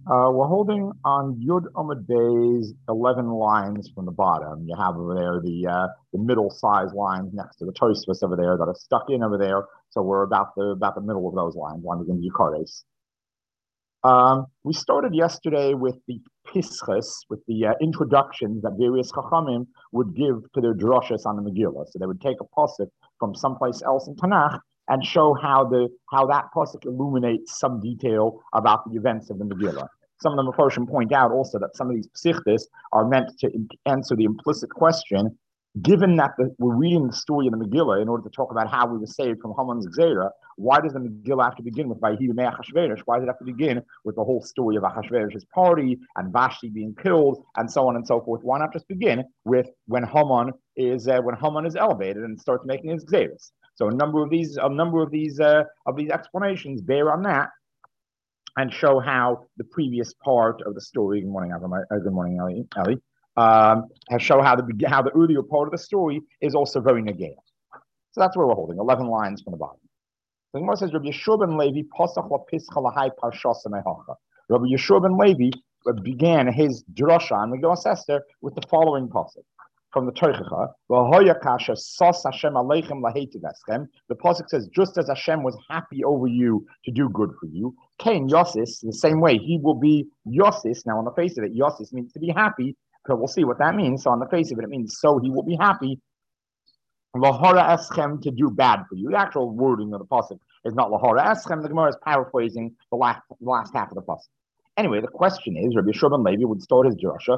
We're holding on Yud Amud Bey's 11 lines from the bottom. You have over there the middle size lines next to the Tosfos over there that are stuck in over there. So we're about the middle of those lines, lines in Yukares. We started yesterday with the Pisches, with the introductions that various Chachamim would give to their drushes on the Megillah. So they would take a pasuk from someplace else in Tanakh and show how that pasuk illuminates some detail about the events of the Megillah. Some of the Mephoshim point out also that some of these psichtis are meant to answer the implicit question. Given that we're reading the story in the Megillah in order to talk about how we were saved from Haman's Gzeira, why does the Megillah have to begin with Vayihi B'nei Achashverosh? Why does it have to begin with the whole story of Achashverosh's party and Vashti being killed and so on and so forth? Why not just begin with when Haman is elevated and starts making his Gzeiras? So a number of these explanations bear on that and show how the previous part of the story. Good morning, good morning, Ellie. Has show how the earlier part of the story is also very negative. So that's where we're holding 11 lines from the bottom. The Gemara says Rabbi Yeshua ben Levi pasach lapischa lahai parshas mehacha. Rabbi Yeshua ben Levi began his drasha on Megillas Esther with the following pasuk from the Torah. V'hoya kasha sos Hashem aleichem laheitiv eschem. The pasuk says, just as Hashem was happy over you to do good for you, Cain Yosis, the same way he will be Yosis. Now on the face of it, Yosis means to be happy. So we'll see what that means. So on the face of it, it means so he will be happy. Lahara eschem, to do bad for you. The actual wording of the pasuk is not lahara eschem. The Gemara is paraphrasing the last half of the pasuk. Anyway, the question is, Rabbi Yeshua ben Levi would start his drasha.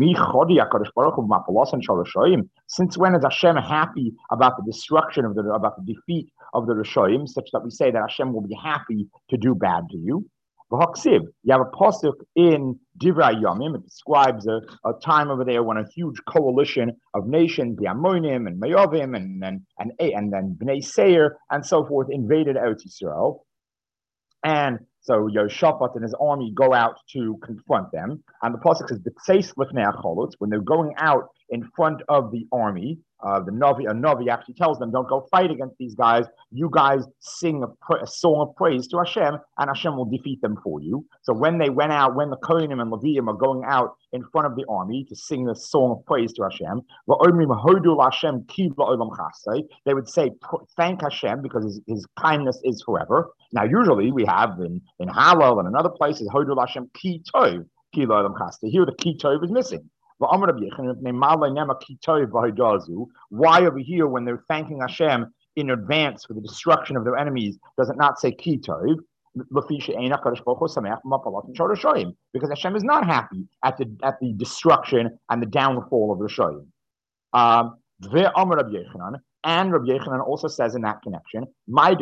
Since when is Hashem happy about the destruction about the defeat of the Rishoyim, such that we say that Hashem will be happy to do bad to you? You have a pasuk in Divrei Yomim. It describes a time over there when a huge coalition of nations, the Ammonim and Mayovim and then Bnei Seir and so forth, invaded Eretz Yisrael. And so Yoshaphat and his army go out to confront them. And the pasuk says, when they're going out in front of the army, the Navi actually tells them, don't go fight against these guys. You guys sing a song of praise to Hashem, and Hashem will defeat them for you. So when they went out, when the Kohanim and Leviim are going out in front of the army to sing the song of praise to Hashem, they would say, thank Hashem because his kindness is forever. Now, usually we have in Hallel and in other places, Hodul Hashem ki tov, ki lo olam chasdei. Here the ki tov is missing. Why over here, when they're thanking Hashem in advance for the destruction of their enemies, does it not say ki tov? Because Hashem is not happy at the destruction and the downfall of the Rishoyim. And Rabbi Yechanan also says in that connection, what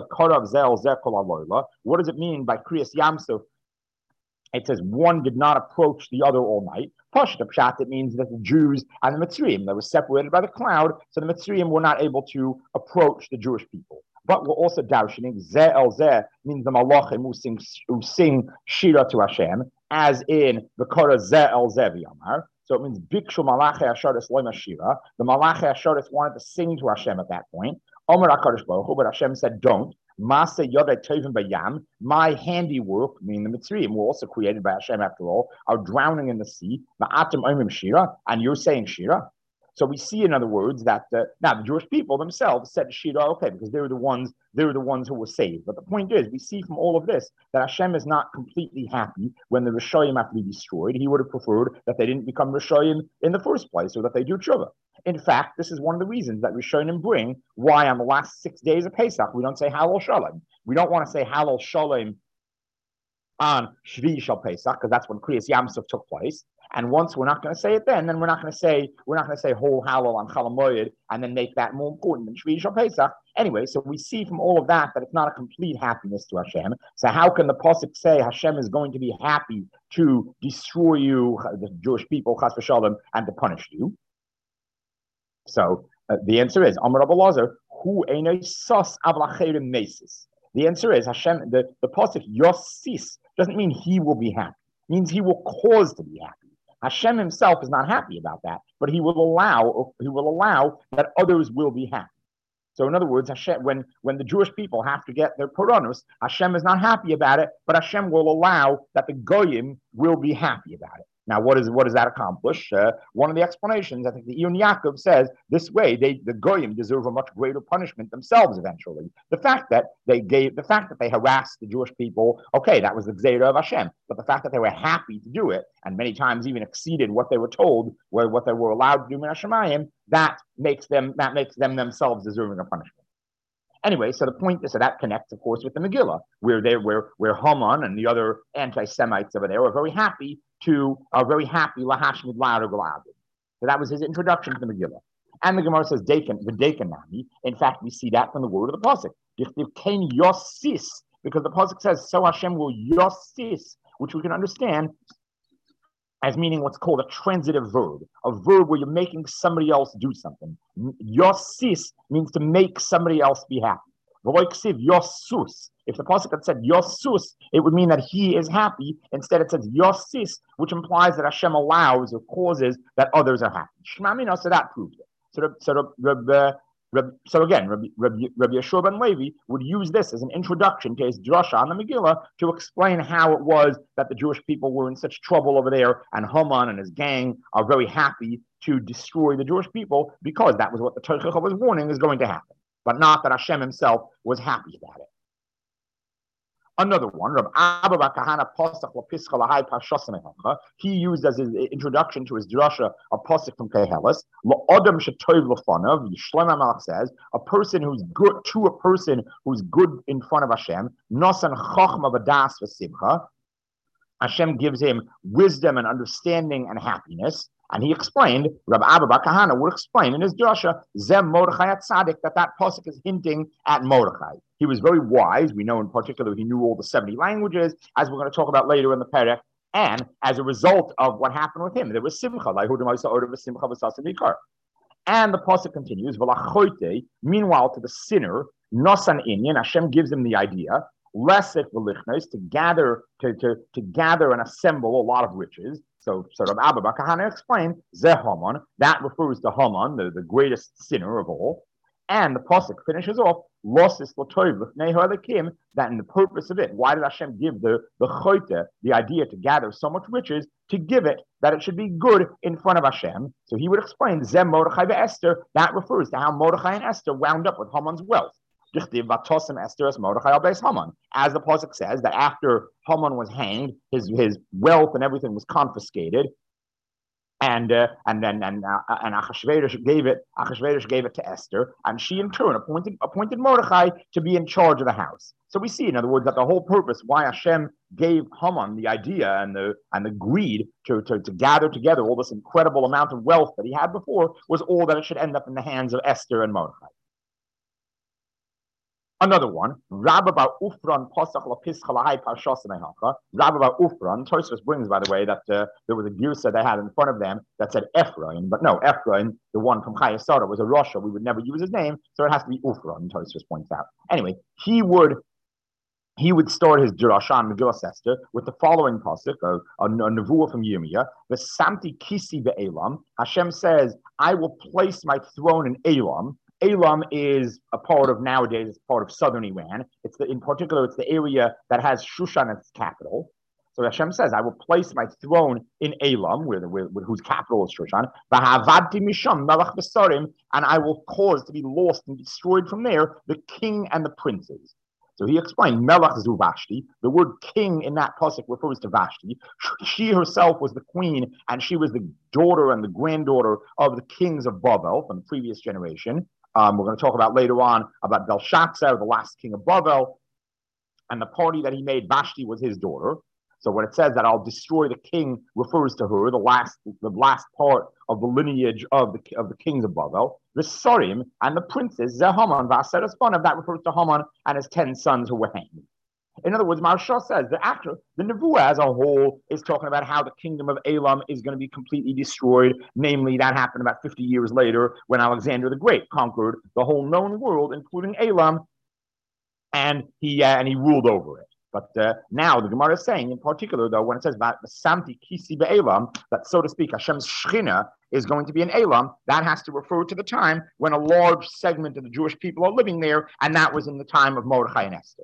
does it mean by Kriyas Yamsuf? It says one did not approach the other all night. Pashta Pshat, it means that the Jews and the Mitzrayim, they were separated by the cloud, so the Mitzrayim were not able to approach the Jewish people. But we're also darshaning, Zeh El Zeh means the Malachim who sing Shira to Hashem, as in the Korah Zeh El Zeh V'Yamar. So it means Bikshu Malachi Asharis Lema Shira. The Malachi Asharis wanted to sing to Hashem at that point. Omer HaKadosh Baruch Hu, but Hashem said, don't. Masa Yodai Tovim Bayam, my handiwork, meaning the Mitzrayim, were also created by Hashem after all, are drowning in the sea. Ma'atim Omim Shira, and you're saying Shira. So we see, in other words, that now the Jewish people themselves said Shira, okay, because they were the ones who were saved. But the point is, we see from all of this that Hashem is not completely happy when the Rishoyim have to be destroyed. He would have preferred that they didn't become Rishoyim in the first place, or that they do tshuva. In fact, this is one of the reasons that Rishonim bring why on the last 6 days of Pesach we don't say Halal Shalom. We don't want to say Halal Shalom on Shvi Shal Pesach because that's when Kriyas Yamsuf took place. And once we're not going to say it, then we're not going to say whole Halal on Chol Hamoed and then make that more important than Shvi Shal Pesach. Anyway, so we see from all of that it's not a complete happiness to Hashem. So how can the pasuk say Hashem is going to be happy to destroy you, the Jewish people, Chas v'Shalom, and to punish you? So the answer is Amar Rabbi Elazar, hu einay sos avlacherim mesis. The answer is Hashem. The pasuk Yosis doesn't mean he will be happy. It means he will cause to be happy. Hashem himself is not happy about that, but he will allow that others will be happy. So in other words, Hashem, when the Jewish people have to get their Puranus, Hashem is not happy about it, but Hashem will allow that the Goyim will be happy about it. Now, what does that accomplish? One of the explanations, I think the Iyun Yaakov says, this way the Goyim deserve a much greater punishment themselves eventually. The fact that they harassed the Jewish people, okay, that was the Gzeira of Hashem. But the fact that they were happy to do it, and many times even exceeded what they were told, what they were allowed to do in Hashemayim, that makes them themselves deserving of punishment. Anyway, so the point is, so that connects, of course, with the Megillah, where Haman and the other anti-Semites over there are very happy lahashmid la'ar g'la'adim. So that was his introduction to the Megillah. And the Gemara says, v'dekan nami. In fact, we see that from the word of the pasuk. Dichtiv ken yosis, because the pasuk says, so Hashem will yosis, which we can understand as meaning what's called a transitive verb, a verb where you're making somebody else do something. Yosis means to make somebody else be happy. Yosus. If the pasuk had said Yosus, it would mean that he is happy. Instead, it says Yosis, which implies that Hashem allows or causes that others are happy. Shmamina, so that proves it. So again, Rabbi Yeshua ben Levi would use this as an introduction to his drasha on the Megillah to explain how it was that the Jewish people were in such trouble over there, and Haman and his gang are very happy to destroy the Jewish people because that was what the Torah was warning is going to happen, but not that Hashem himself was happy about it. Another one, Rabbi Abba bar Kahana Pasach Lapischa Lahai Parshas Mechacha. He used as his introduction to his drasha a pasuk from Kehelis. La'odam shetoiv lefanav. Shlomo HaMelech says, a person who's good in front of Hashem. Nosan chachma v'das v'simcha. Hashem gives him wisdom and understanding and happiness. And he explained, Rabbi Abba bar Kahana would explain in his drasha, Zem Mordechai Tzaddik, that pasuk is hinting at Mordechai. He was very wise. We know in particular he knew all the 70 languages, as we're going to talk about later in the Perek. And as a result of what happened with him, there was simcha. And the pasuk continues, meanwhile to the sinner, Nosan Inyan, Hashem gives him the idea, to gather and assemble a lot of riches. So Rabbi Abba bar Kahana explained, Zeh Haman, that refers to Haman, the greatest sinner of all. And the pasuk finishes off, Losis l'toiv l'fnei ha'elekim, that in the purpose of it, why did Hashem give the choite, the idea to gather so much riches, to give it, that it should be good in front of Hashem. So he would explain, Zem Mordechai ve'Esther, that refers to how Mordechai and Esther wound up with Haman's wealth. As the pasuk says, that after Haman was hanged, his wealth and everything was confiscated, and Achashverosh gave it to Esther, and she in turn appointed Mordechai to be in charge of the house. So we see, in other words, that the whole purpose why Hashem gave Haman the idea and the greed to gather together all this incredible amount of wealth that he had before was all that it should end up in the hands of Esther and Mordechai. Another one, Rabba bar Ufran Pasach Lapischa Lahai Parshas Mechacha. Rabba bar Ufran, Tosfos brings, by the way, that there was a girsa they had in front of them that said Ephraim, but no, Ephraim, the one from Chayei Sarah, was a Rasha. We would never use his name, so it has to be Ufran, Tosfos points out. Anyway, he would start his drasha on Megillas Esther with the following pasuk, a nevuah from Yirmiyah, the Samti Kisi be'Elam. Hashem says, I will place my throne in Elam. Elam is a part of nowadays, it's part of southern Iran. In particular, it's the area that has Shushan as its capital. So Hashem says, I will place my throne in Elam, whose capital is Shushan, and I will cause to be lost and destroyed from there the king and the princes. So he explained, Melech zu Vashti. The word king in that pasuk refers to Vashti. She herself was the queen, and she was the daughter and the granddaughter of the kings of Babel from the previous generation. We're going to talk about later on about Belshazzar, the last king of Babel, and the party that he made, Vashti, was his daughter. So when it says that I'll destroy the king, refers to her, the last part of the lineage of the kings of Babel. The Sarim and the princes, Haman, Vaseres Banav, that refers to Haman and his 10 sons who were hanged. In other words, Maharsha says that the Nevuah as a whole is talking about how the kingdom of Elam is going to be completely destroyed. Namely, that happened about 50 years later when Alexander the Great conquered the whole known world, including Elam, and he ruled over it. But now the Gemara is saying, in particular, though, when it says "Samti kisi be'elam," that so to speak, Hashem's shechina is going to be an elam, that has to refer to the time when a large segment of the Jewish people are living there, and that was in the time of Mordechai and Esther.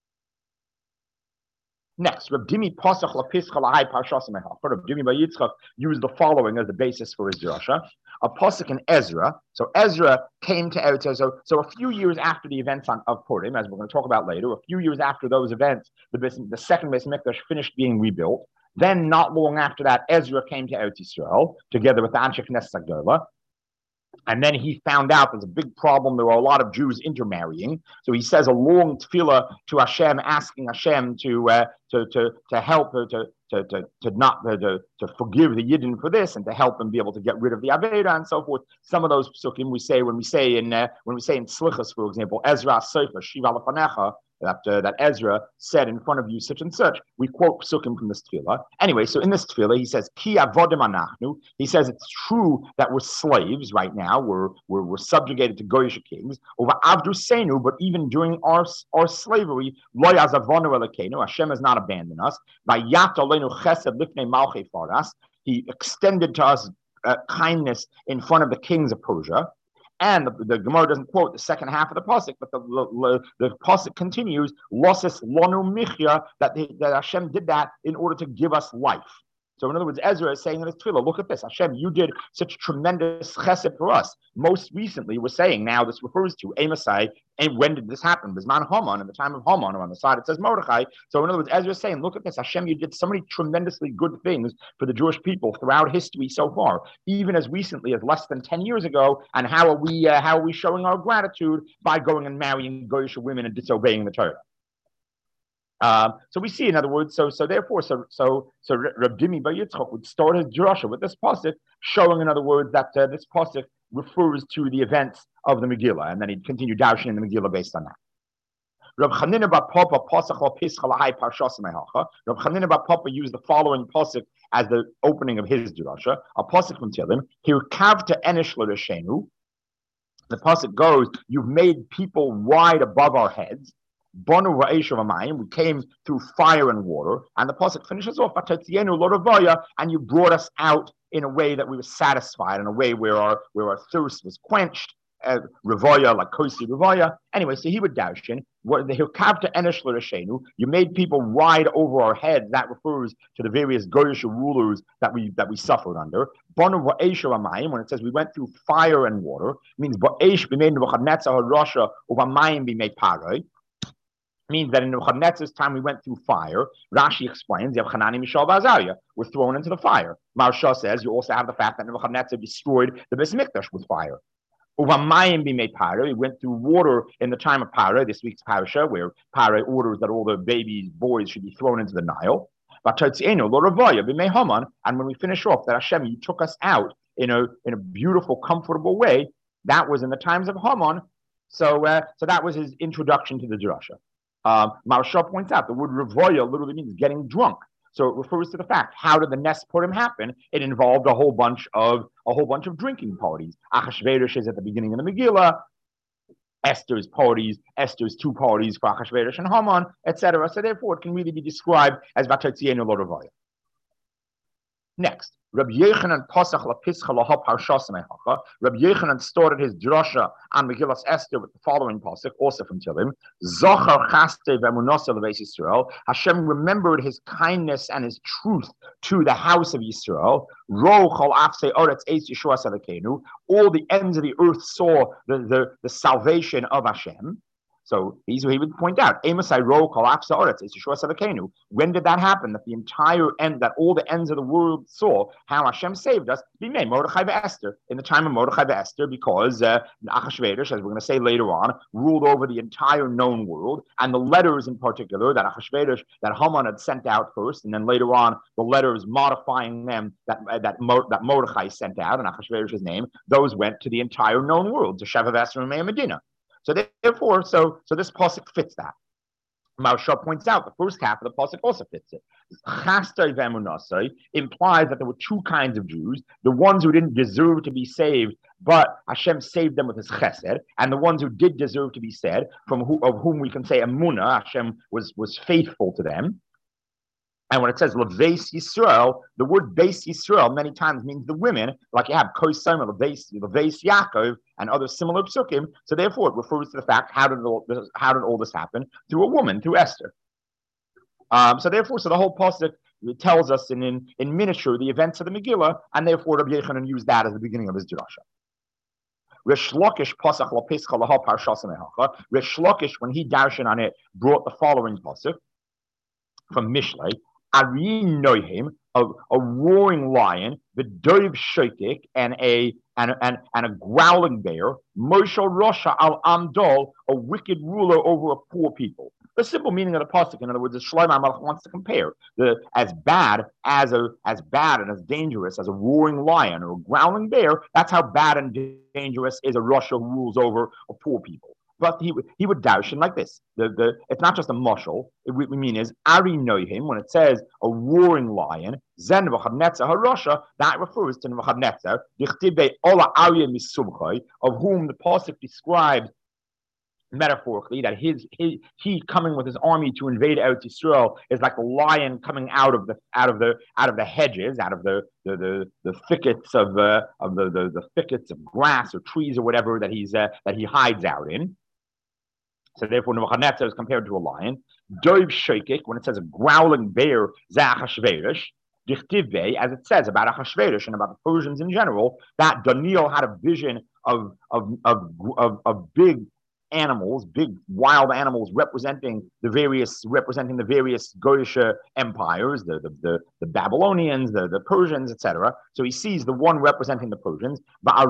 Next, Reb Dimi Pasach LaPischa Lahai Parshas Mechacha. Reb Dimi Bar Yitzchak used the following as the basis for his drasha. A pasuk in Ezra. So Ezra came to Eretz. So a few years after the events of Purim, as we're going to talk about later, a few years after those events, the second Beis Mikdash finished being rebuilt. Then, not long after that, Ezra came to Eretz Yisrael together with the Anshe Knesset Agdola. And then he found out there's a big problem. There were a lot of Jews intermarrying. So he says a long tefillah to Hashem, asking Hashem to help to forgive the Yidden for this and to help them be able to get rid of the Aveda and so forth. Some of those psukim we say when we say in Slichas, for example, Ezra Sefer Shiva Lefanecha, that Ezra said in front of you such and such. We quote psukim from this tefillah. Anyway, so in this tefillah, he says, Ki avodim anachnu. He says it's true that we're slaves right now. We're subjugated to Goyish kings. Over avdu seinu, but even during our slavery, lo yazavonu elokenu. Hashem has not abandoned us. Vayat aleinu chesed lifnei malchei faras. He extended to us kindness in front of the kings of Persia. And the Gemara doesn't quote the second half of the pasuk, but the pasuk continues, "Losses lonu michya," that Hashem did that in order to give us life. So in other words, Ezra is saying in his tefillah, look at this, Hashem, you did such tremendous chesed for us. Most recently, we're saying now this refers to Amasai, and when did this happen? Bisman Haman, in the time of Haman, or on the side it says Mordechai. So in other words, Ezra is saying, look at this, Hashem, you did so many tremendously good things for the Jewish people throughout history so far, even as recently as less than 10 years ago. And how are we showing our gratitude? By going and marrying Goyish women and disobeying the Torah. So we see, in other words, so therefore, Reb Dimi Bar Yitzchak would start his drasha with this pasuk, showing, in other words, that this pasuk refers to the events of the Megillah, and then he'd continue dashing in the Megillah based on that. Reb Chanina bar Papa pasach LaPischa Lahai Parshas Mechacha. Reb Chanina bar Papa used the following pasuk as the opening of his drasha, a pasuk from Tehillim. Hirkavta enish l'reshenu. The pasuk goes, "You've made people wide above our heads." Bonu va'eshav amayim, we came through fire and water, and the pasuk finishes off, and you brought us out in a way that we were satisfied, in a way where our thirst was quenched. Revoya, like kosi revoya. Anyway, so he would dash in. The hirkavta enish l'reshenu, you made people wide over our heads. That refers to the various Goyish rulers that we suffered under. Bonu va'eshav amayim, when it says we went through fire and water, it means ba'esh b'mei Nebuchadnezzar harasha u'v'mayim b'mei paroi. Means that in Nebuchadnezzar's time we went through fire. Rashi explains, you have Hanani, Mishael, Azariah were thrown into the fire. Maharsha says you also have the fact that Nebuchadnezzar destroyed the Beis Mikdash with fire. Uvamayim b'mei para. We went through water in the time of Para, this week's parasha, where Para orders that all the boys should be thrown into the Nile. And when we finish off, that Hashem, you took us out in a beautiful, comfortable way. That was in the times of Haman. So that was his introduction to the drasha. Maharsha points out the word revoya literally means getting drunk. So it refers to the fact, how did the Nes Purim happen? It involved a whole bunch of drinking parties. Achashverosh is at the beginning of the Megillah. Esther's two parties for Achashverosh and Haman, etc. So therefore, it can really be described as Vatotzienu lo revoya. Next, Rabbi Yochanan Pasach LaPischa Laha Parshas Mechacha. Rabbi Yochanan started his drasha on Megillas Esther with the following pasuk, also from Tehillim: Zachar Chaste v'Emunasa l'Beis Yisrael. Hashem remembered His kindness and His truth to the house of Yisrael. Ro Chol Afsei Oretz Eis Yeshua Salakenu. All the ends of the earth saw the salvation of Hashem. So he would point out, when did that happen? That the entire end, that all the ends of the world saw how Hashem saved us. Mordechai Esther, in the time of Mordechai Esther, because Achashverosh, as we're going to say later on, ruled over the entire known world, and the letters in particular that Achashverosh, that Haman had sent out first, and then later on the letters modifying them that Mordechai sent out in Achashverosh's name, those went to the entire known world, to Sheva Esther and Medina. So therefore, so this pasuk fits that. Maharsha points out the first half of the pasuk also fits it. Chastai v'emunasai implies that there were two kinds of Jews: the ones who didn't deserve to be saved, but Hashem saved them with His chesed, and the ones who did deserve to be saved, of whom we can say emunah, Hashem was faithful to them. And when it says Leveis Yisrael, the word Beis Yisrael many times means the women, like you have Kosaim, Leveis Yaakov, and other similar psukim. So therefore, it refers to the fact how did all this happen through a woman, through Esther. So the whole pasuk tells us in miniature the events of the Megillah, and therefore Rabbi Yochanan used that as the beginning of his drasha. Rish Lakish pasach lapischa laha parshas mehacha. Rish Lakish, when he darshan on it, brought the following pasuk from Mishlei. Ari Noihim, a roaring lion, the dove shotik, and a growling bear, Moshel Rosha al Amdol, a wicked ruler over a poor people. The simple meaning of the pasuk, in other words, is Shlomo HaMelech wants to compare as bad and as dangerous as a roaring lion or a growling bear. That's how bad and dangerous is a Russia who rules over a poor people. But he would darshan like this. It's not just a mushal. We mean is Ari Noihim, when it says a roaring lion, Zen V'chadnetzer HaRasha, that refers to Nebuchadnezzar, Dichtibe Ola Arya Misubchai, of whom the pasuk describes metaphorically that he coming with his army to invade Eretz Yisrael is like a lion coming out of the hedges, out of the thickets of the thickets of grass or trees or whatever that he hides out in. So therefore, Nebuchadnezzar is compared to a lion. Dov shekik, when it says a growling bear, Zah Achashverosh, Dichtivei, as it says about Achashverosh and about the Persians in general, that Daniel had a vision of big animals, big wild animals representing the various Goyish empires, the Babylonians, the Persians, etc. So he sees the one representing the Persians.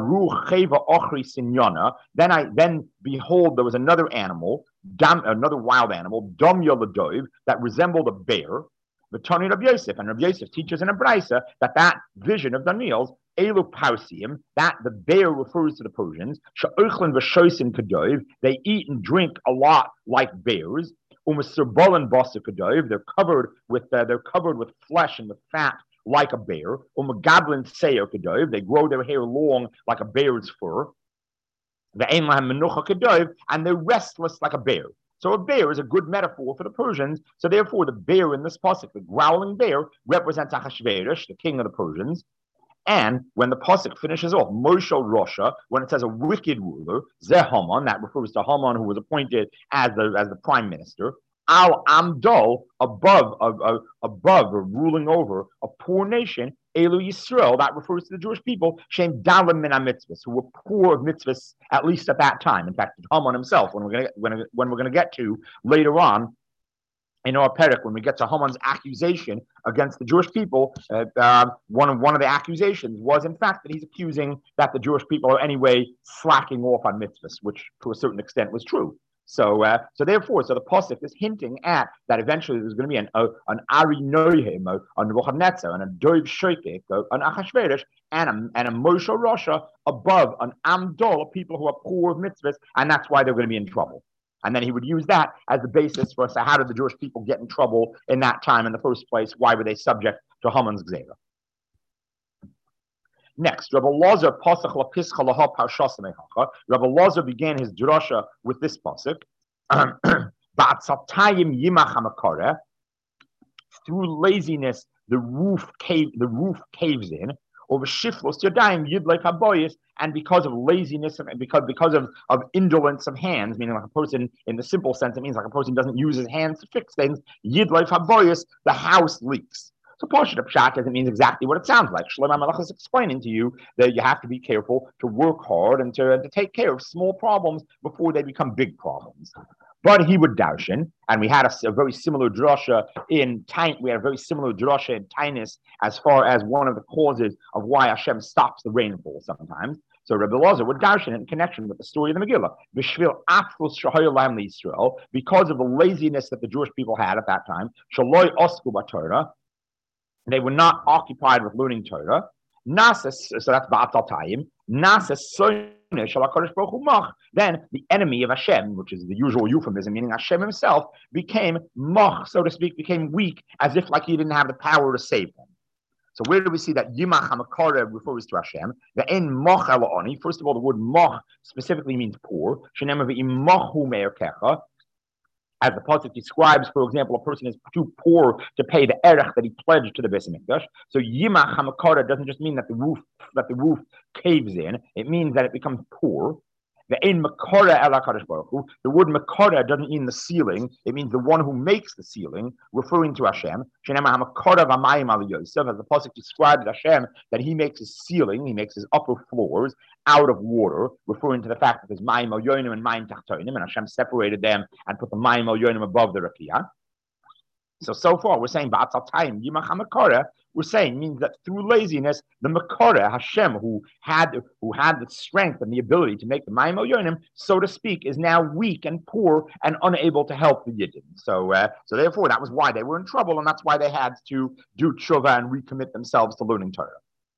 Then behold, there was another animal, another wild animal, that resembled a bear. V'tani Rabbi Yosef, and Rabbi Yosef teaches in a brisa that vision of Daniel's Elu Pausium, that the bear refers to the Persians. Sha'uchlin v'shoisin kadov, they eat and drink a lot like bears. U'mesurbolan basa kadov, they're covered with flesh and with fat like a bear. U'megablin seyo kadov, they grow their hair long like a bear's fur. Ve'ein lahem menucha kadov, and they're restless like a bear. So a bear is a good metaphor for the Persians. So therefore, the bear in this pasuk, the growling bear, represents Achashverosh, the king of the Persians. And when the pasuk finishes off, Moshel Rosha, when it says a wicked ruler, Zeh Haman, that refers to Haman, who was appointed as the prime minister. Al Amdol, above or ruling over a poor nation. Elu Yisrael, that refers to the Jewish people, Shem Dalim Min HaMitzvahs, who were poor of mitzvahs, at least at that time. In fact, Haman himself, when we're going to get to later on in our perek, when we get to Haman's accusation against the Jewish people, one of the accusations was, in fact, that he's accusing that the Jewish people are anyway slacking off on mitzvahs, which to a certain extent was true. So therefore, the pasuk is hinting at that eventually there's going to be an Ari Noihim, a Nebuchadnezzar, and a Dov Shekik, an Achashverosh, and a Moshe Rasha above an Amdol, people who are poor of mitzvahs, and that's why they're going to be in trouble. And then he would use that as the basis for us. So how did the Jewish people get in trouble in that time in the first place? Why were they subject to Haman's Gzeira? Next, Rabbi Lazar pasach lapischa laha parshas mehacha. Rabbi Lazar began his drasha with this pasuk. Ba'atzatayim yimach hamakare. Through laziness, the roof caves in. Over shiflos yadayim yidlek haboyis, and because of laziness and because of indolence of hands, meaning like a person in the simple sense, it means like a person doesn't use his hands to fix things. Yidlek haboyis, the house leaks. So Pashat Pshat doesn't mean exactly what it sounds like. Shlomo HaMelech is explaining to you that you have to be careful to work hard and to take care of small problems before they become big problems. But he would darshan, and we had a very similar drasha in Tainus as far as one of the causes of why Hashem stops the rainfall sometimes. So Rabbi Lazar would darshan in connection with the story of the Megillah. B'shvil afros shahoy lam Yisrael, because of the laziness that the Jewish people had at that time. Shaloi osku b'Torah. They were not occupied with learning Torah. Nasas, so that's Ba'atzal Tayim. then the enemy of Hashem, which is the usual euphemism, meaning Hashem himself, became mach, so to speak, became weak, as if like he didn't have the power to save them. So where do we see that Yimach HaMakara refers to Hashem? The en moch ela'oni. First of all, the word moch specifically means poor. As the pasuk describes, for example, a person is too poor to pay the erech that he pledged to the Beis Hamikdash. So Yimach HaMakara doesn't just mean that the roof caves in. It means that it becomes poor. The word makara doesn't mean the ceiling. It means the one who makes the ceiling, referring to Hashem. As the pasuk describes Hashem, that he makes his ceiling, he makes his upper floors out of water, referring to the fact that there's mayim elyonim and mayim tachtonim, and Hashem separated them and put the mayim elyonim above the rakia. So far, we're saying ba'atzal time Yimach HaMakara. We're saying means that through laziness, the Makara, Hashem, who had the strength and the ability to make the Mayim Elyonim, so to speak, is now weak and poor and unable to help the Yidden. So therefore, that was why they were in trouble, and that's why they had to do tshuva and recommit themselves to learning Torah.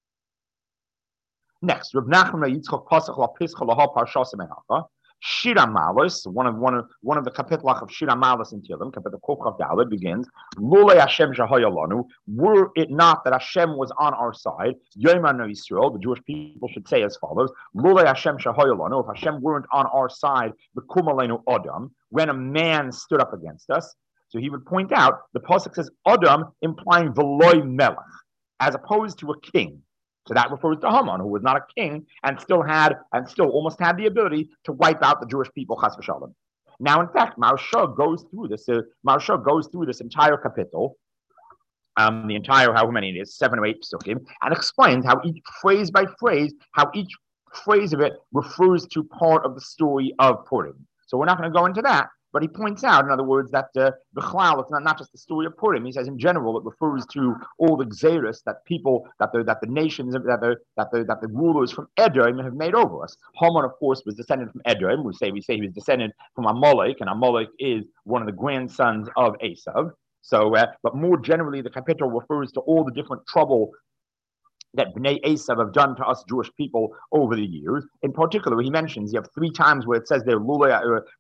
Next, Reb Nachman Yitzchok Pasach La Pischa Laha Parshas Menacha. Shira Malos, one of the kapitlach of Shira Malos in Tehillim, kapitel Kochav Daled begins, Lulei Hashem Shahayalanu, were it not that Hashem was on our side, Yoman Yisrael, the Jewish people should say as follows, Lulei Hashem Shahayalanu, if Hashem weren't on our side, B'kum Aleinu Adam, when a man stood up against us. So he would point out, the pasuk says Adam, implying Veloy Melech, as opposed to a king. So that refers to Haman, who was not a king and still almost had the ability to wipe out the Jewish people, chas v'shalom. Now, in fact, Maharsha goes through this entire kapitel, the entire, however many it is, 7 or 8 psukim, and explains how each phrase by phrase, how each phrase of it refers to part of the story of Purim. So we're not going to go into that. But he points out, in other words, that the Chlal, it's not just the story of Purim. He says, in general, it refers to all the Xeris that the nations, that the rulers from Edom have made over us. Haman, of course, was descended from Edom. We say he was descended from Amalek, and Amalek is one of the grandsons of Esav. So, but more generally, the kapitel refers to all the different trouble that Bnei Esav have done to us Jewish people over the years. In particular, he mentions, you have 3 times where it says there, Lulei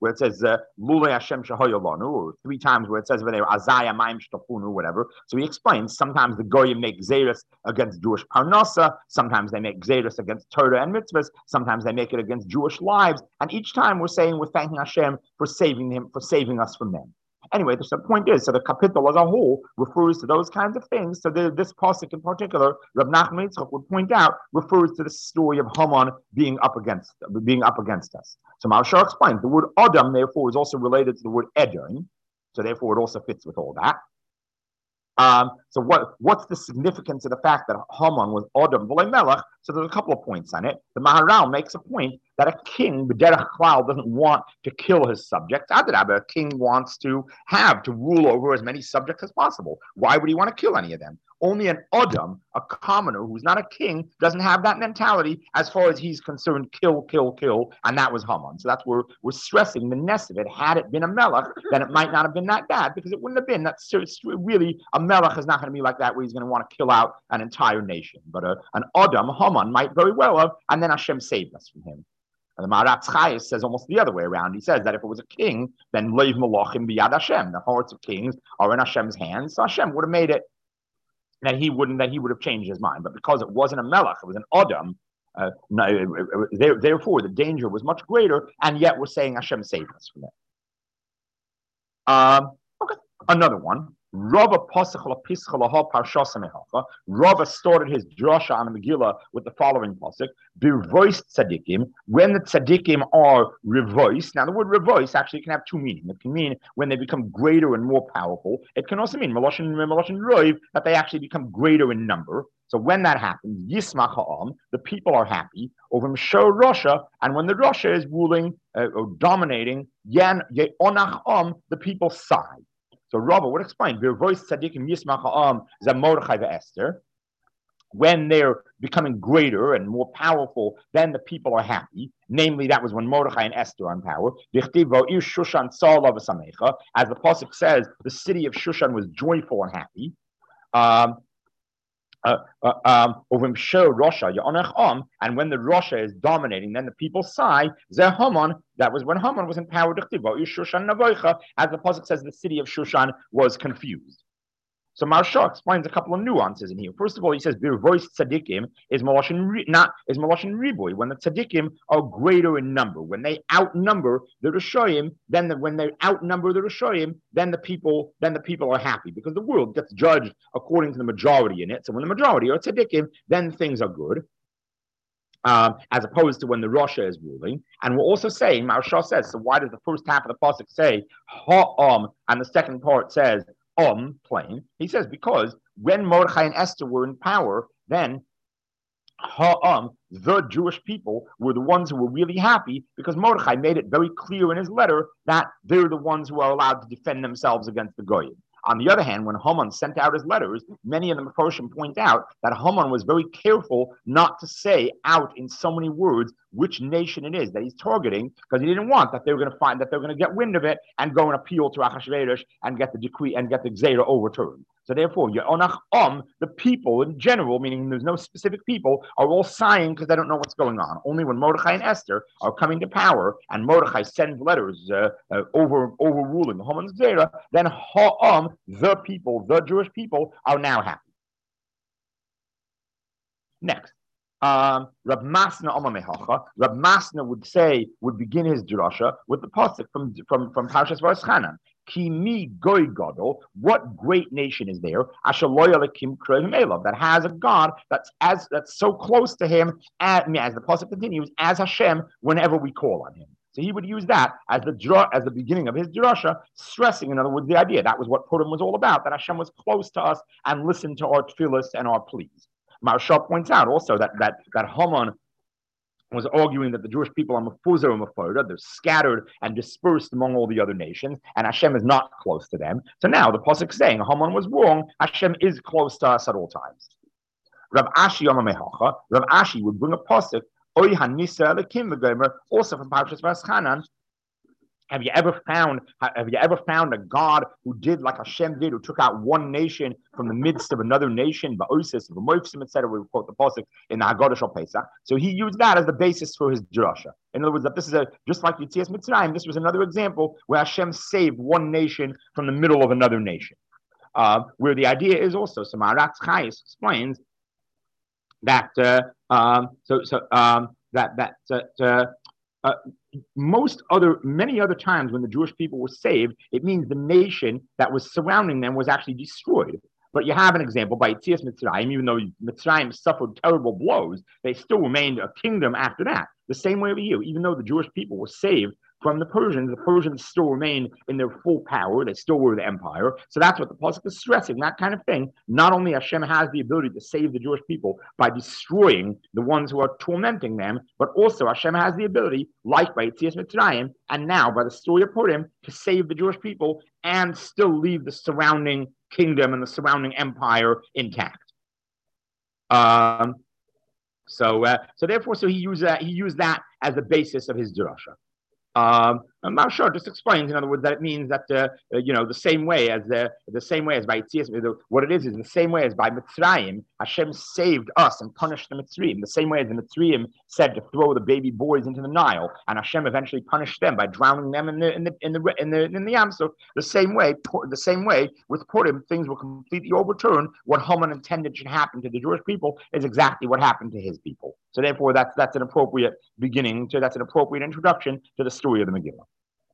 Hashem Shahayalanu, or 3 times where it says there, Azaya Maim Shtafunu, whatever. So he explains, sometimes the Goyim make Xeris against Jewish Parnasa, sometimes they make Xeris against Torah and mitzvahs, sometimes they make it against Jewish lives, and each time we're thanking Hashem for saving us from them. Anyway, the point is, so the kapitel as a whole refers to those kinds of things. So this pasuk in particular, Reb Nachman Yitzchok would point out, refers to the story of Haman being up against us. So Maharsha explains the word Adam, therefore, is also related to the word Edom. So therefore, it also fits with all that. So what's the significance of the fact that Haman was Adam v'lo Melech? So there's a couple of points on it. The Maharal makes a point that a king, b'derech klal, doesn't want to kill his subjects. Adrabah, a king wants to rule over as many subjects as possible. Why would he want to kill any of them? Only an Adam, a commoner who's not a king, doesn't have that mentality as far as he's concerned, kill, and that was Haman. So that's where we're stressing the ness of it. Had it been a melech, then it might not have been that bad, because it wouldn't have been. That's really, a melech is not going to be like that, where he's going to want to kill out an entire nation. But an Adam, Haman, might very well have, and then Hashem saved us from him. And the Maharatz Chayes says almost the other way around. He says that if it was a king, then Leiv Malachim biyad Hashem. The hearts of kings are in Hashem's hands. So Hashem would have made it that he would have changed his mind. But because it wasn't a melech, it was an Adam, therefore the danger was much greater, and yet we're saying Hashem saved us from it. Okay, another one. Rava started his drasha on the Megillah with the following pasuk: "B'revois tzaddikim." When the tzaddikim are revoiced, now the word revoice actually can have 2 meanings. It can mean when they become greater and more powerful. It can also mean meloshin roiv, that they actually become greater in number. So when that happens, yismach ha'am, the people are happy over Mishor Rasha, and when the Rasha is ruling or dominating, yan ye'onach am, the people sigh. So Rava would explain, when they're becoming greater and more powerful, then the people are happy. Namely, that was when Mordechai and Esther are in power. As the pasuk says, the city of Shushan was joyful and happy. Ovim show Russia, and when the Russia is dominating, then the people sigh. Zeh Haman. That was when Haman was in power. As the pasuk says, the city of Shushan was confused. So Maharsha explains a couple of nuances in here. First of all, he says Birvois tzaddikim is maloshin riboy. When the tzaddikim are greater in number, when they outnumber the rishoyim, when they outnumber the rishoyim, then the people are happy because the world gets judged according to the majority in it. So when the majority are tzaddikim, then things are good. As opposed to when the Russia is ruling. And we're also saying, Maharsha says, so why does the first half of the pasuk say ha'am and the second part says plain? He says because when Mordechai and Esther were in power, then the Jewish people were the ones who were really happy because Mordechai made it very clear in his letter that they're the ones who are allowed to defend themselves against the Goyim. On the other hand, when Haman sent out his letters, many of the Mefarshim point out that Haman was very careful not to say out in so many words which nation it is that he's targeting, because he didn't want that they were going to find that they're going to get wind of it and go and appeal to Achashverosh and get the decree and get the Gzeira overturned. So therefore, the people in general, meaning there's no specific people, are all sighing because they don't know what's going on. Only when Mordechai and Esther are coming to power and Mordechai sends letters overruling the Haman's Gzeira, then the people, the Jewish people, are now happy. Next. Rab Masna Omamehacha. Rab Masna would begin his drasha with the pasuk from Parshas Vayeschanan. Ki mi goy gadol, what great nation is there? Asher lo yalakim krohim elav, that has a God that's so close to him, as the pasuk continues, as Hashem whenever we call on him. So he would use that as the beginning of his drasha, stressing, in other words, the idea that was what Purim was all about, that Hashem was close to us and listened to our tefillos and our pleas. Maharsha points out also that Haman was arguing that the Jewish people are mefuzar and mefoda, they're scattered and dispersed among all the other nations, and Hashem is not close to them. So now the pasuk is saying Haman was wrong, Hashem is close to us at all times. Rav Ashi Yamamehacha, Rav Ashi would bring a pasuk, Oy Hanisa Elakim V'Gomer, also from Parshas Vayeschanan. Have you ever found a God who did like Hashem did, who took out one nation from the midst of another nation, Ba'osis, V'Moifsim, etc. We quote the pasuk in the Haggadah Shal Pesach. So he used that as the basis for his drasha. In other words, that this is just like Yetzias Mitzrayim. This was another example where Hashem saved one nation from the middle of another nation. Where the idea is also, so Maharatz Chayes explains that many other times when the Jewish people were saved, it means the nation that was surrounding them was actually destroyed. But you have an example by Yetzias Mitzrayim. Even though Mitzrayim suffered terrible blows, they still remained a kingdom after that. The same way over here, even though the Jewish people were saved from the Persians still remained in their full power. They still were the empire. So that's what the pasuk is stressing, that kind of thing. Not only Hashem has the ability to save the Jewish people by destroying the ones who are tormenting them, but also Hashem has the ability, like by Yetzias Mitzrayim, and now by the story of Purim, to save the Jewish people and still leave the surrounding kingdom and the surrounding empire intact. So therefore, he used that as the basis of his drasha. I'm not sure. Just explains, in other words, that it means that the same way as by Yetzias, what it is the same way as by Mitzrayim, Hashem saved us and punished the Mitzrayim. The same way as the Mitzrayim said to throw the baby boys into the Nile, and Hashem eventually punished them by drowning them in the Yam. So the same way with Purim, things were completely overturned. What Haman intended should happen to the Jewish people is exactly what happened to his people. So therefore, that's an appropriate beginning. That's an appropriate introduction to the story of the Megillah.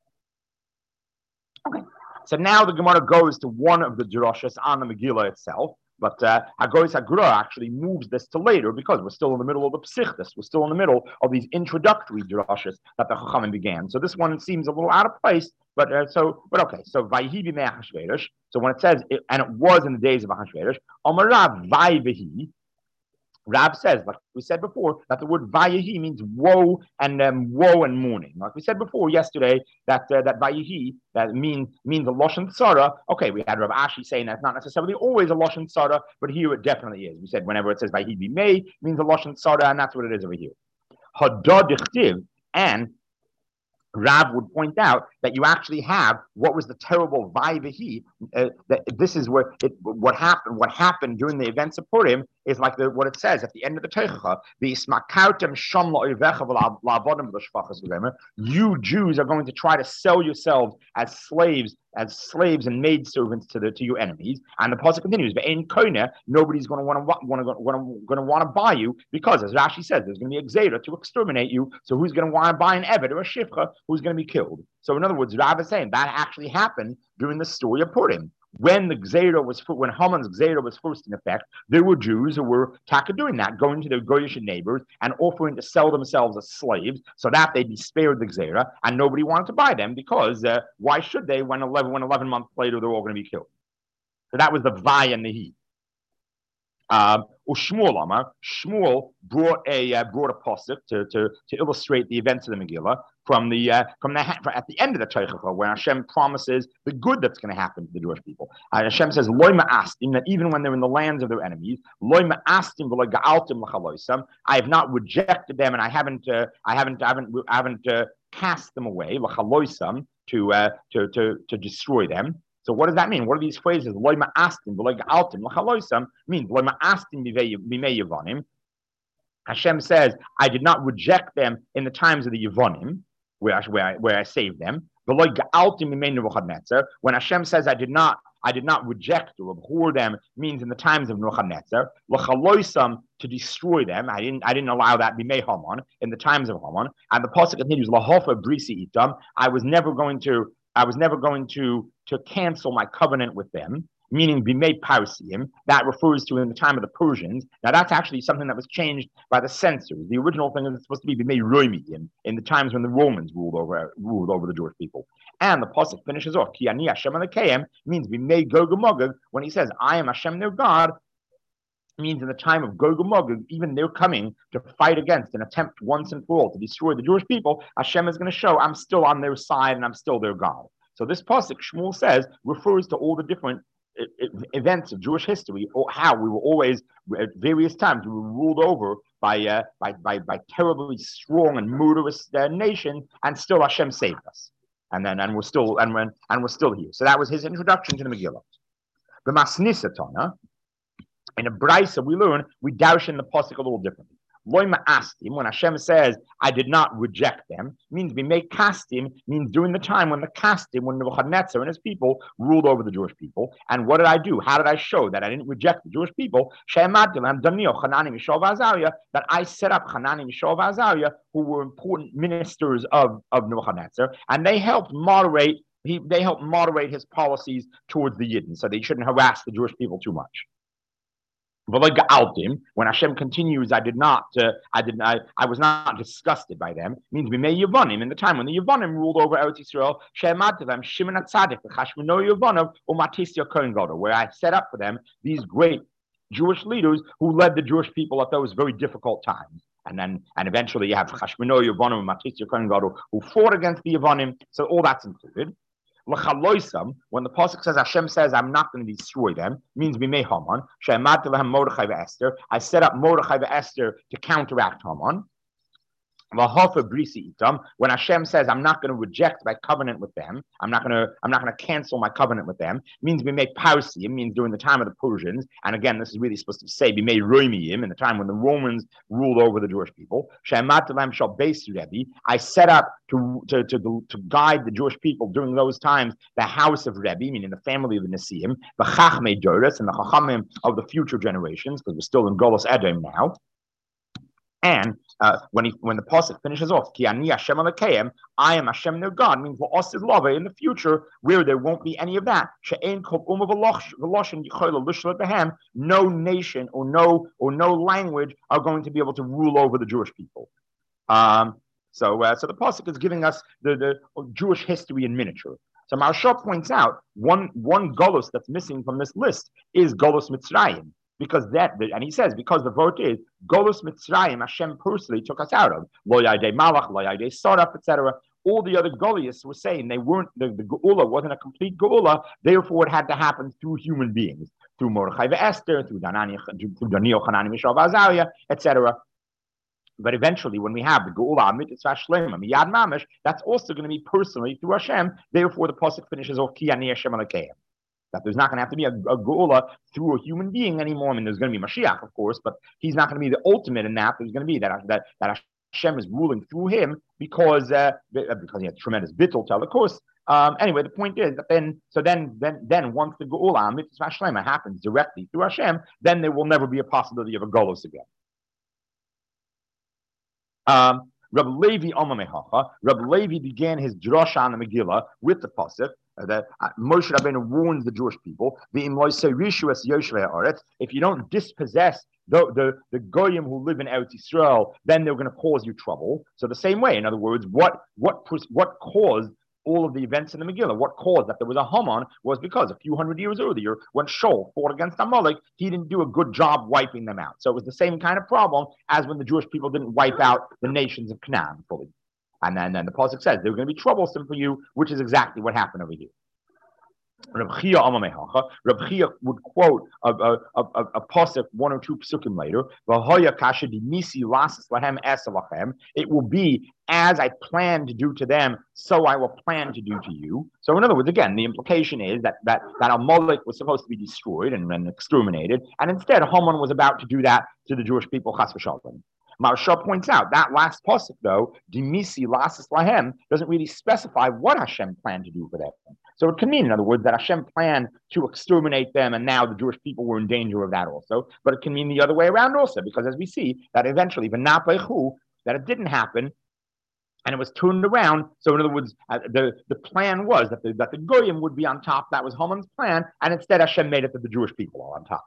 Okay, so now the Gemara goes to one of the drashas on the Megillah itself, but Hagoyis Hagra actually moves this to later because we're still in the middle of the Psichtas. We're still in the middle of these introductory drashas that the Chachamim began. So this one seems a little out of place, but okay. So Vayhi b'mei Achashverosh. So when it says, and it was in the days of Achashverosh, Amarav Vayvehi. Rab says, like we said before, that the word vayahi means woe and mourning. Like we said before yesterday, that vayahi that means a lashon tzara. Okay, we had Rav Ashi saying that's not necessarily always a lashon tzara, but here it definitely is. We said whenever it says vayahi b'mei means a lashon tzara, and that's what it is over here. Hadad dichtiv, and Rav would point out that you actually have what was the terrible Vaivahi. That this is what happened. What happened during the events of Purim is like what it says at the end of the Teichacha. You Jews are going to try to sell yourselves as slaves and maidservants to your enemies. And the pasuk continues, but in Kona, nobody's going to want to buy you, because as Rashi says, there's going to be a Gzeira to exterminate you. So who's going to want to buy an Eved or a Shifcha who's going to be killed? So in other words, Rav is saying that actually happened during the story of Purim. When Haman's Gzeira was first in effect, there were Jews who were doing that, going to their Goyish neighbors and offering to sell themselves as slaves so that they'd be spared the Gzeira, and nobody wanted to buy them because why should they when 11 months later they're all going to be killed? So that was the Vay and the He. Shmuel brought a pasuk to illustrate the events of the Megillah from at the end of the Teichacha, where Hashem promises the good that's going to happen to the Jewish people. Hashem says, "Loi ma'astim," that even when they're in the lands of their enemies, "Loi ma'astim v'lo ga'altim l'chaloisam," I have not rejected them, and I haven't cast them away l'chaloisam to destroy them. So what does that mean? What are these phrases? Loi ma'astim v'lo ga'altim l'chaloisam means loi ma'astim b'mei Yevonim. Hashem says, I did not reject them in the times of the Yevonim, where I saved them. When Hashem says I did not reject or abhor them, means in the times of Nebuchadnezzar. L'chaloisam, to destroy them. I didn't allow that b'mei Haman, in the times of Haman. And the pasuk continues, Lahofa brisi itam. I was never going to cancel my covenant with them, meaning b'mei parsim. That refers to in the time of the Persians. Now that's actually something that was changed by the censors. The original thing is supposed to be b'mei roimi in the times when the Romans ruled over the Jewish people. And the pasuk finishes off, Ki ani Hashem Elokeim, means b'mei Gog and Magog. When he says, I am Hashem their God, means in the time of Gog and Magog, even they're coming to fight against and attempt once and for all to destroy the Jewish people, Hashem is going to show I'm still on their side and I'm still their God. So this pasuk, Shmuel says, refers to all the different events of Jewish history, or how we were always, at various times, we were ruled over by terribly strong and murderous nations, and still Hashem saved us, and we're still here. So that was his introduction to the Megillah. The Masnisatana, in a brisa we learn, we darshan the pasuk a little differently. Loi ma'astim, when Hashem says, I did not reject them, means we make kastim, means during the time when Nebuchadnezzar and his people ruled over the Jewish people. And what did I do? How did I show that I didn't reject the Jewish people? That I set up Hanani, Mishael, Azariah, who were important ministers of Nebuchadnezzar, and they helped moderate his policies towards the Yidden, so they shouldn't harass the Jewish people too much. When Hashem continues, I was not disgusted by them, means b'mei Yevonim, in the time when the Yevonim ruled over Eretz Yisrael, Shimon HaTzadik, Chashmono Yevonov, Matisya Kohen Gadol, where I set up for them these great Jewish leaders who led the Jewish people at those very difficult times. And eventually you have Chashmono Yevonov and Matisya Kohen Gadol who fought against the Yevonim, so all that's included. L'chaloisam, when the pasuk says Hashem says I'm not going to destroy them, means b'mei Haman. She'amad lehem Mordechai ve'Esther. I set up Mordechai ve'Esther to counteract Haman. L'hofa brisi itam. When Hashem says I'm not going to reject my covenant with them, I'm not going to cancel my covenant with them, means b'mei Parsim, means during the time of the Persians. And again, this is really supposed to say b'mei Roimiim, in the time when the Romans ruled over the Jewish people. She'amad lehem shal beis Rebbe. I set up to guide the Jewish people during those times the house of Rebbe, meaning the family of the Nesiim, the Chachmei Doros, and the Chachamim of the future generations, because we're still in Golos Edom now. And when the pasuk finishes off, Ki ani Hashem Elokeim, I am Hashem their God, means la'asid lava, in the future where there won't be any of that. She'ein kol umma v'loshen yichol l'shlet behem. No nation or no language are going to be able to rule over the Jewish people. So the pasuk is giving us the Jewish history in miniature. So Maharsha points out one Golos that's missing from this list is Golos Mitzrayim. And he says, because the vote is Golos Mitzrayim, Hashem personally took us out of Lo Yadei Malach, Lo Yadei Saraf, etc. All the other Goliaths were saying the Geula wasn't a complete Geula, therefore it had to happen through human beings, through Mordechai ve'Esther, through Daniel, Hanani, Mishael, Azariah, etc. But eventually, when we have the Geula Mitzvah Shlema Miyad Mamish, that's also going to be personally through Hashem. Therefore, the pasuk finishes off Ki Ani Hashem Elokeim. That there's not going to have to be a Geula through a human being anymore. I mean, there's going to be Mashiach, of course, but he's not going to be the ultimate in that. There's going to be that Hashem is ruling through him because he has tremendous bittul tel. Of course. Anyway, the point is that then once the Geula Mitzvah Shlema happens directly through Hashem, then there will never be a possibility of a Golos again. Rabbi Levi Omamehacha. Rabbi Levi began his drasha on the Megillah with the pasuk that Moshe Rabbeinu warns the Jewish people: if you don't dispossess the goyim who live in Eretz Yisrael, then they're going to cause you trouble. So the same way, in other words, what caused all of the events in the Megillah? What caused that there was a Haman was because a few hundred years earlier, when Shaul fought against Amalek, he didn't do a good job wiping them out. So it was the same kind of problem as when the Jewish people didn't wipe out the nations of Canaan fully. And then the pasuk says they're going to be troublesome for you, which is exactly what happened over here. Reb Chia would quote a pasuk one or two psukim later. It will be as I plan to do to them, so I will plan to do to you. So in other words, again, the implication is that Amalek was supposed to be destroyed and exterminated, and instead Haman was about to do that to the Jewish people. Chas v'shalom. Maharsha points out that last pasuk, though, Dimisi Lasis Lahem, doesn't really specify what Hashem planned to do for them. So it can mean, in other words, that Hashem planned to exterminate them, and now the Jewish people were in danger of that also. But it can mean the other way around also, because as we see, that eventually, that it didn't happen, and it was turned around. So in other words, the plan was that the Goyim would be on top. That was Haman's plan, and instead Hashem made it that the Jewish people are on top.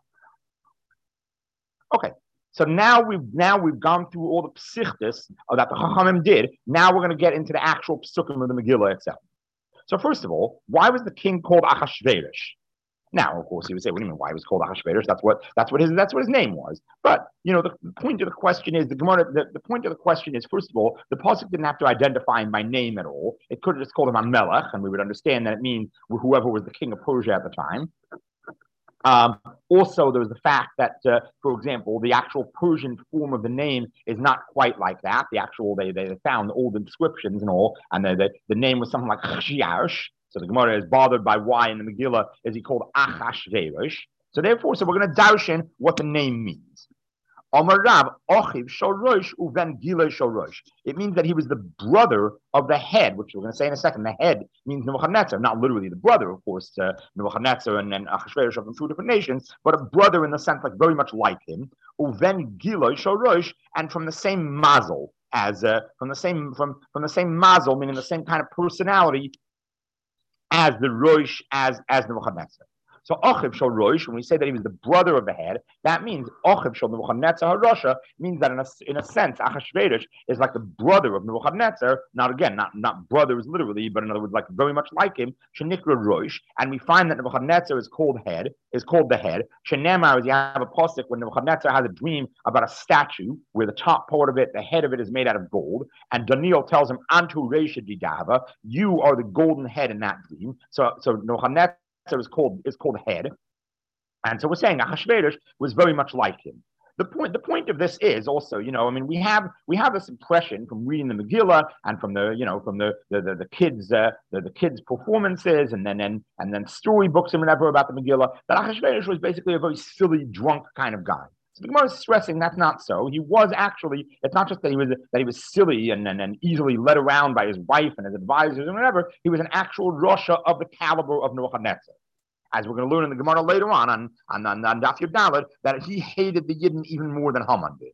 Okay. So now we've gone through all the psichtis that the Chachamim did. Now we're going to get into the actual psukim of the Megillah itself. So first of all, why was the king called Achashverosh? Now, of course, he would say, "What do you mean? Why he was called Achashverosh? That's what his name was." But the point of the question is the point of the question is, first of all, the pasuk didn't have to identify him by name at all. It could have just called him Amelech, and we would understand that it means whoever was the king of Persia at the time. Also, there was the fact that, for example, the actual Persian form of the name is not quite like that. The actual, they found old inscriptions and all, and the name was something like Chashiyash. So the Gemara is bothered by why in the Megillah is he called Achashverosh. So therefore, we're going to darshan what the name means. Amar Rav, Ochiv Shorosh Uven Gilei Shorosh. It means that he was the brother of the head, which we're going to say in a second. The head means Nebuchadnezzar, not literally the brother, of course. Nebuchadnezzar and Achashverosh are from two different nations, but a brother in the sense like very much like him. Uven Gilei Shorosh, and from the same mazel as from the same mazel, meaning the same kind of personality as the Rosh as Nebuchadnezzar. So Ochiv Shal Rosh, when we say that he was the brother of the head, that means Ochiv Shal Nebuchadnezzar HaRasha means that in a sense, Achashverosh is like the brother of Nebuchadnezzar. Not brothers literally, but in other words, like very much like him. Shenikra Rosh, and we find that Nebuchadnezzar is called the head. Shenemar is you have a pasuk when Nebuchadnezzar has a dream about a statue where the top part of it, the head of it, is made out of gold, and Daniel tells him, Antu Reisha Didava, you are the golden head in that dream. So Nebuchadnezzar is called head, and so we're saying Achashverosh was very much like him. The point of this is also, we have this impression from reading the Megillah and from the kids' performances and then storybooks and whatever about the Megillah that Achashverosh was basically a very silly, drunk kind of guy. So the Gemara is stressing that's not so. He was actually, it's not just that he was silly and easily led around by his wife and his advisors and whatever. He was an actual Rasha of the caliber of Nebuchadnezzar. As we're going to learn in the Gemara later on Daf Yud Daled, that he hated the Yidden even more than Haman did.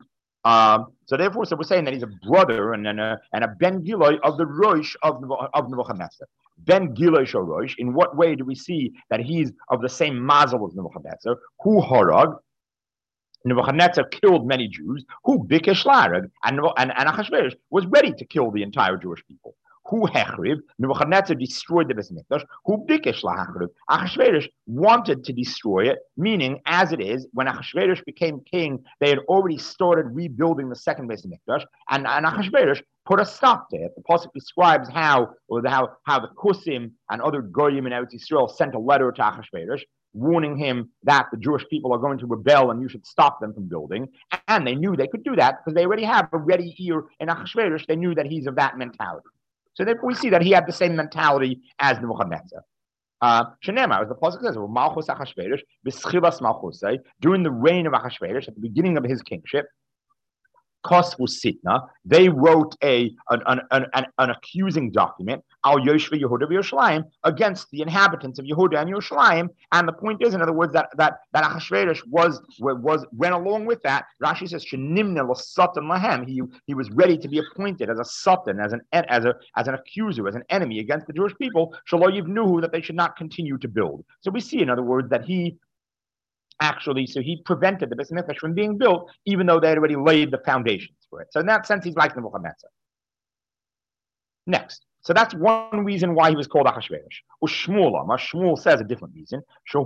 So therefore, we're saying that he's a brother and a Ben Giloi of the Rosh of Nebuchadnezzar. Ben Giloi Shal Rosh. In what way do we see that he's of the same mazel as Nebuchadnezzar? Hu Harag. Nebuchadnezzar killed many Jews. Who Bikesh Larag, and Achashverosh was ready to kill the entire Jewish people. Who Hechriv, Nebuchadnezzar destroyed the Beis Mikdash. Who Bikesh Lahachriv, Achashverosh wanted to destroy it, meaning as it is, when Achashverosh became king, they had already started rebuilding the second Beis Mikdash, and Achashverosh put a stop to it. The pasuk describes how the Kusim and other Goyim in Eretz Yisrael sent a letter to Achashverosh. warning him that the Jewish people are going to rebel and you should stop them from building. And they knew they could do that because they already have a ready ear in Achashverosh. They knew that he's of that mentality. So therefore we see that he had the same mentality as Nebuchadnezzar. Shenema, as the pasuk says, Malchus Achashverosh, B'schilas Malchusai, during the reign of Achashverosh, at the beginning of his kingship, Kosvu Sitna, they wrote an accusing document, Al Yoshvi Yehuda Yerushalayim, against the inhabitants of Yehuda and Yerushalayim. And the point is, in other words, that Achashverosh went along with that. Rashi says, Shenimna l'satan lahem. He was ready to be appointed as a satan, as an accuser, as an enemy against the Jewish people. Shelo yivnuhu, that they should not continue to build. So we see, in other words, that he prevented the Beis Hamikdash from being built, even though they had already laid the foundations for it. So in that sense, he's like Nebuchadnezzar. Next, so that's one reason why he was called Achashverosh. Shmuel says a different reason. The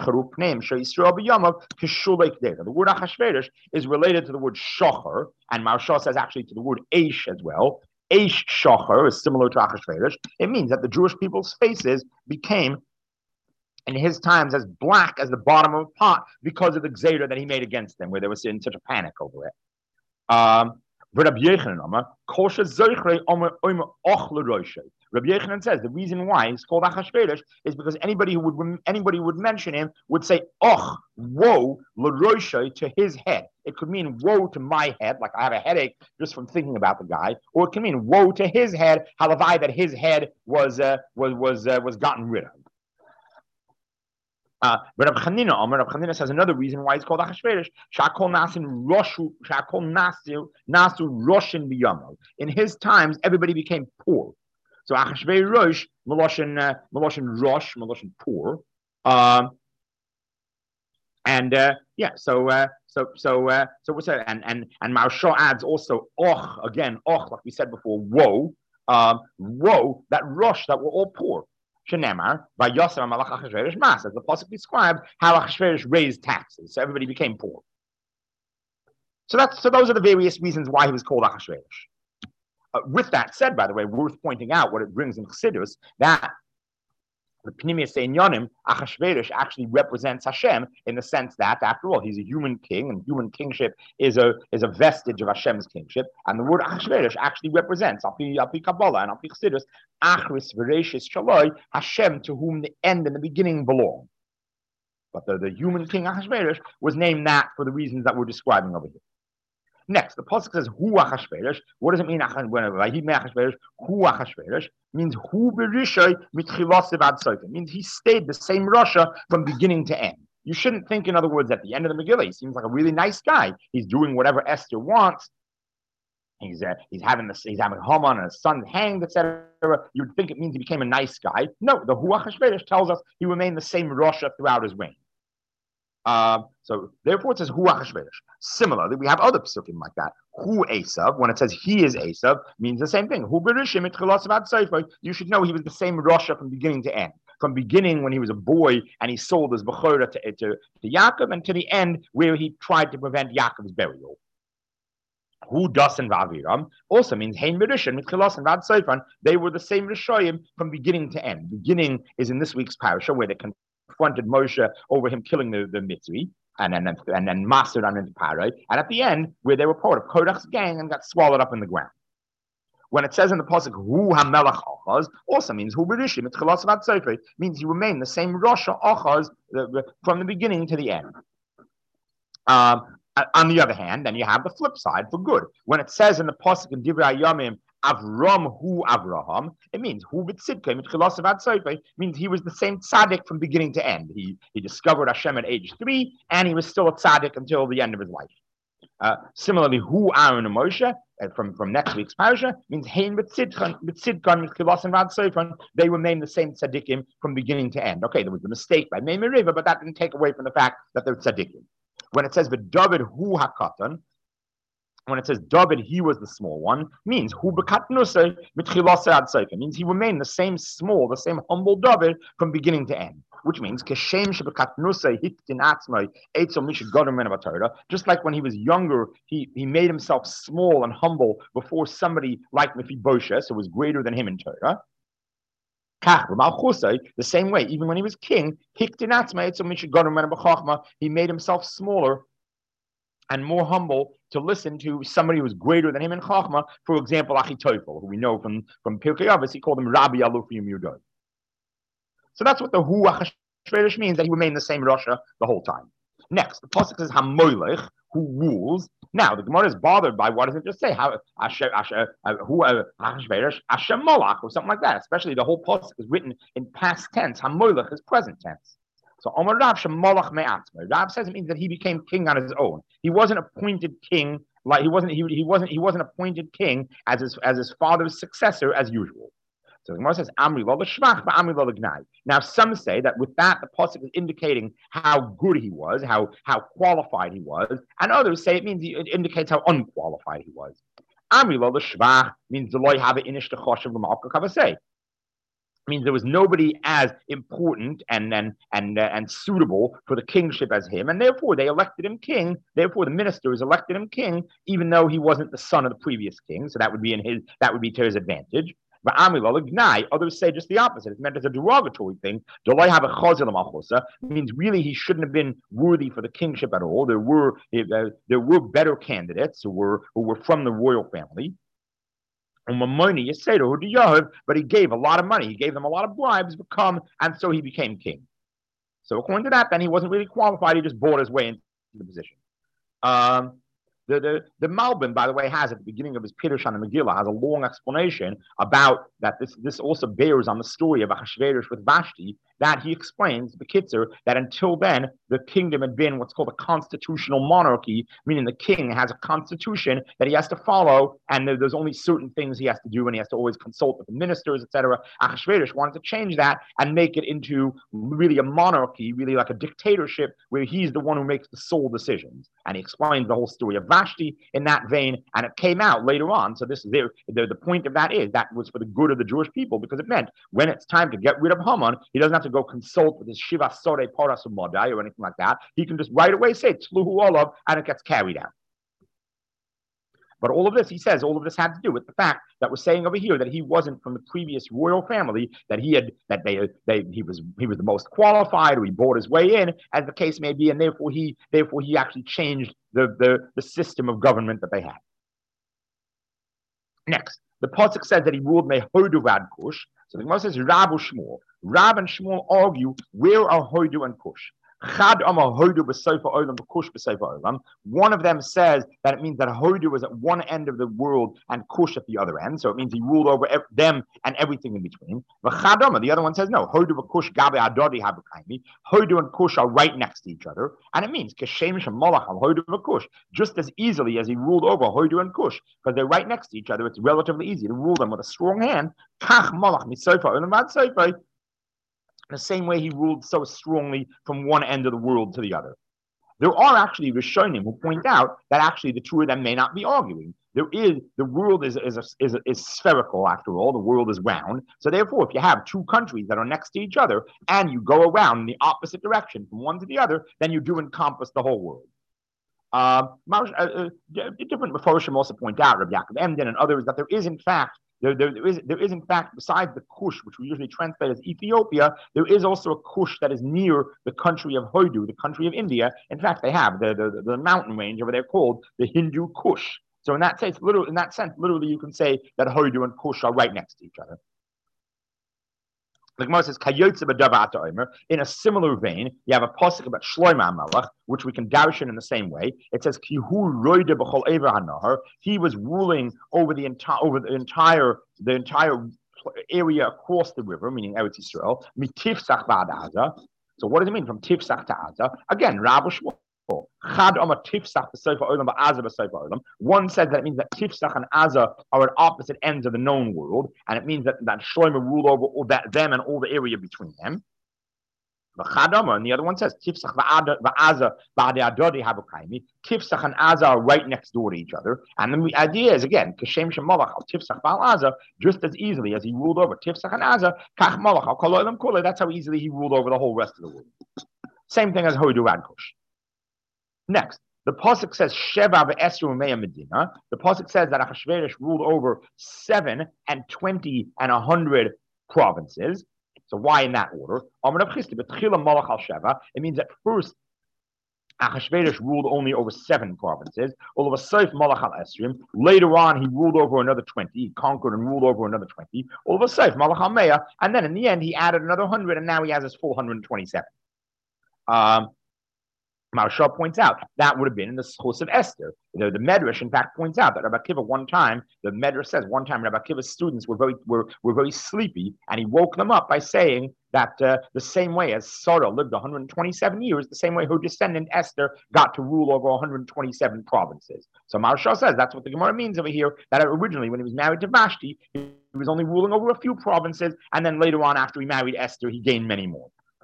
word Achashverosh is related to the word Shocher, and Maharsha says actually to the word Eish as well. Eish Shocher is similar to Achashverosh. It means that the Jewish people's faces became, in his times, as black as the bottom of a pot because of the gzeira that he made against them, where they were in such a panic over it. Rabbi Yochanan says the reason why he's called Achashverosh is because anybody who would mention him would say, "Och, woe, l'roshei," to his head. It could mean woe to my head, like I have a headache just from thinking about the guy, or it can mean woe to his head, halavai, that his head was gotten rid of. But Reb Chanina says another reason why he's called Achashverosh. Nasu Roshin b'yamo. In his times, everybody became poor. So Achashverosh, Meloshin Rosh, Meloshin poor. So what's that? And Maharsha adds also again, like we said before, woe, that Rosh, that we're all poor. Shenemar, by Yosef Malach Achashverosh Mas, as the pasuk describes how Achashverosh raised taxes, so everybody became poor. So those are the various reasons why he was called Achashverosh. With that said, by the way, worth pointing out what it brings in Chassidus, that the Pnimius Einyonim, Achashverosh actually represents Hashem in the sense that, after all, he's a human king, and human kingship is a vestige of Hashem's kingship. And the word Achashverosh actually represents, Alpi Kabbalah and Alpi Chassidus, Achris Vereshis Shaloi, Hashem, to whom the end and the beginning belong. But the human king Achashverosh was named that for the reasons that we're describing over here. Next, the pasuk says Hu Achashverosh. What does it mean? Hu Achashverosh means Hu Berishay mitchilasev ad sof. It means he stayed the same Rasha from beginning to end. You shouldn't think, in other words, at the end of the Megillah, he seems like a really nice guy. He's doing whatever Esther wants. He's having Haman and his son hanged, etc. You'd think it means he became a nice guy. No, the Hu Achashverosh tells us he remained the same Rasha throughout his reign. So therefore it says Hu Achashverosh. Similarly, we have other psukim like that. Hu Esav, when it says he is Esav, means the same thing. Hu Berishim et Chilasav ad Sefer. You should know he was the same Rasha from beginning to end. From beginning when he was a boy and he sold his Bechorah to Yaakov, and to the end where he tried to prevent Yaakov's burial. Hu Dasan V'Aviram also means Hein Berishim et Chilasav ad Sefer. They were the same Rishoyim from beginning to end. Beginning is in this week's parasha where they confronted Moshe over him killing the Mitzri, and then mastered on into Parai, and at the end, where they were part of Korach's gang and got swallowed up in the ground. When it says in the pasuk Hu HaMelech Achaz, also means Hu Berishim et Chilasav ad Sefer, means he remained the same Rasha Achaz from the beginning to the end. On the other hand, then you have the flip side for good. When it says in the pasuk in Divrei Yomim, Avram hu Avraham, it means hu b'tzidkei mitchilasav ad sefer, means he was the same tzaddik from beginning to end. He discovered Hashem at age 3, and he was still a tzaddik until the end of his life. Similarly, hu Aaron and Moshe, from next week's parasha, means hein b'tzidkan mitchilasav ad sefer. They remain the same tzaddikim from beginning to end. Okay, there was a mistake by Meimei Riva, but that didn't take away from the fact that they're tzaddikim. When it says v'David hu hakatan, when it says David, he was the small one, means hu b'katnusei mitchilase ad sefer, means he remained the same small, the same humble David from beginning to end. Which means keshem sheb'katnusei hiktin atzmai etzel mishigadol min b'Torah. Just like when he was younger, he made himself small and humble before somebody like Mephibosheth, who was greater than him in Torah. The same way, even when he was king, he made himself smaller and more humble to listen to somebody who was greater than him in Chachma. For example, Achitophel, who we know from Pirkei Avos, he called him Rabbi Alufim Yudoi. So that's what the Hu Achashverosh means, that he remained the same Russia the whole time. Next, the pasuk says Hamoilech, who rules. Now, the Gemara is bothered by what does it just say? How Achashverosh, Hashem Molach, or something like that. Especially the whole pasuk is written in past tense. Hamoilech is present tense. So Omar Rav Shemolach Me'atzma. Rav says it means that he became king on his own. He wasn't appointed king like he wasn't appointed king as his father's successor as usual. So the Gemara says Amri lo l'shvach, but Amri lo l'gnai. Now some say that with that the pasuk is indicating how good he was, how qualified he was, and others say it indicates how unqualified he was. Amri lo l'shvach means the loy have inish the choshev l'malka kavasei. Means there was nobody as important and suitable for the kingship as him, and therefore they elected him king. Therefore, the ministers elected him king, even though he wasn't the son of the previous king. So that would be to his advantage. But others say just the opposite. It's meant as a derogatory thing. Means really he shouldn't have been worthy for the kingship at all. There were better candidates who were from the royal family. But he gave a lot of money. He gave them a lot of bribes to come, and so he became king. So according to that, then he wasn't really qualified. He just bought his way into the position. The Malbim, by the way, has at the beginning of his Pirush on the Megillah has a long explanation about that. This also bears on the story of Achashverosh with Vashti. That he explains, the Kitzur, that until then the kingdom had been what's called a constitutional monarchy, meaning the king has a constitution that he has to follow, and there's only certain things he has to do, and he has to always consult with the ministers, etc. Achashverosh wanted to change that and make it into really a monarchy, really like a dictatorship, where he's the one who makes the sole decisions. And he explains the whole story of Vashti in that vein, and it came out later on. So this is the point of that is that was for the good of the Jewish people, because it meant when it's time to get rid of Haman, he doesn't have to go consult with his Shiva Sore Parasumodai or anything like that. He can just right away say Tzluhu Olav, and it gets carried out. But all of this, he says, all of this had to do with the fact that we're saying over here that he wasn't from the previous royal family, that he was the most qualified, or he bought his way in, as the case may be, and therefore he actually changed the system of government that they had. Next, the pasuk says that he ruled Mehodu Vad Kush. So the Gemara says Rab Shmuel. Rab and Shmuel argue where are Hodu and Kush. One of them says that it means that Hodu was at one end of the world and Kush at the other end. So it means he ruled over them and everything in between. The other one says no. Hodu and Kush Hodu and Kush are right next to each other. And it means just as easily as he ruled over Hodu and Kush, because they're right next to each other, it's relatively easy to rule them with a strong hand. The same way he ruled so strongly from one end of the world to the other. There are actually Rishonim who point out that actually the two of them may not be arguing. The world is spherical after all. The world is round. So therefore, if you have two countries that are next to each other and you go around in the opposite direction from one to the other, then you do encompass the whole world. Different Mefarshim also point out, Rabbi Yaakov Emden and others, that there is in fact, besides the Kush, which we usually translate as Ethiopia, there is also a Kush that is near the country of Hodu, the country of India. In fact, they have the mountain range over there called the Hindu Kush. So in that sense, literally, you can say that Hodu and Kush are right next to each other. The Gemara says, in a similar vein, you have a pasuk about Shlomo HaMelech, which we can darshan in the same way. It says, he was ruling over the entire area across the river, meaning Eretz Yisrael. So what does it mean from Tifsach to Aza? Again, Rabbi Shmuel. One says that it means that Tifsach and Aza are at opposite ends of the known world, and it means that Shlomo ruled over them and all the area between them. And the other one says Tifsach v'Aza ba'adei habukaimi. Tifsach and Aza are right next door to each other, and the idea is again Kashem Shemalach al Tifsach v'al Aza, just as easily as he ruled over Tifsach and Aza, Kach Malach al Kol Olam Kulei. That's how easily he ruled over the whole rest of the world. Same thing as Hodu and Kush. Next, the pasuk says Sheva ve'esru u'mea Medina. The pasuk says that Achashverosh ruled over 7 and 20 and 100 provinces. So why in that order? It means at first Achashverosh ruled only over 7 provinces. All of a sudden, Malach al Esrim. Later on, he ruled over another 20. He conquered and ruled over another 20. All of a sudden, Malach al Meah. And then in the end, he added another 100, and now he has his full 127. Maharsha points out that would have been in the schus of Esther. The Medrash, in fact, points out that Rabbi Akiva one time, the Medrash says one time Rabbi Akiva's students were very sleepy, and he woke them up by saying that the same way as Sarah lived 127 years, the same way her descendant Esther got to rule over 127 provinces. So Maharsha says that's what the Gemara means over here, that originally when he was married to Vashti, he was only ruling over a few provinces, and then later on after he married Esther, he gained many more.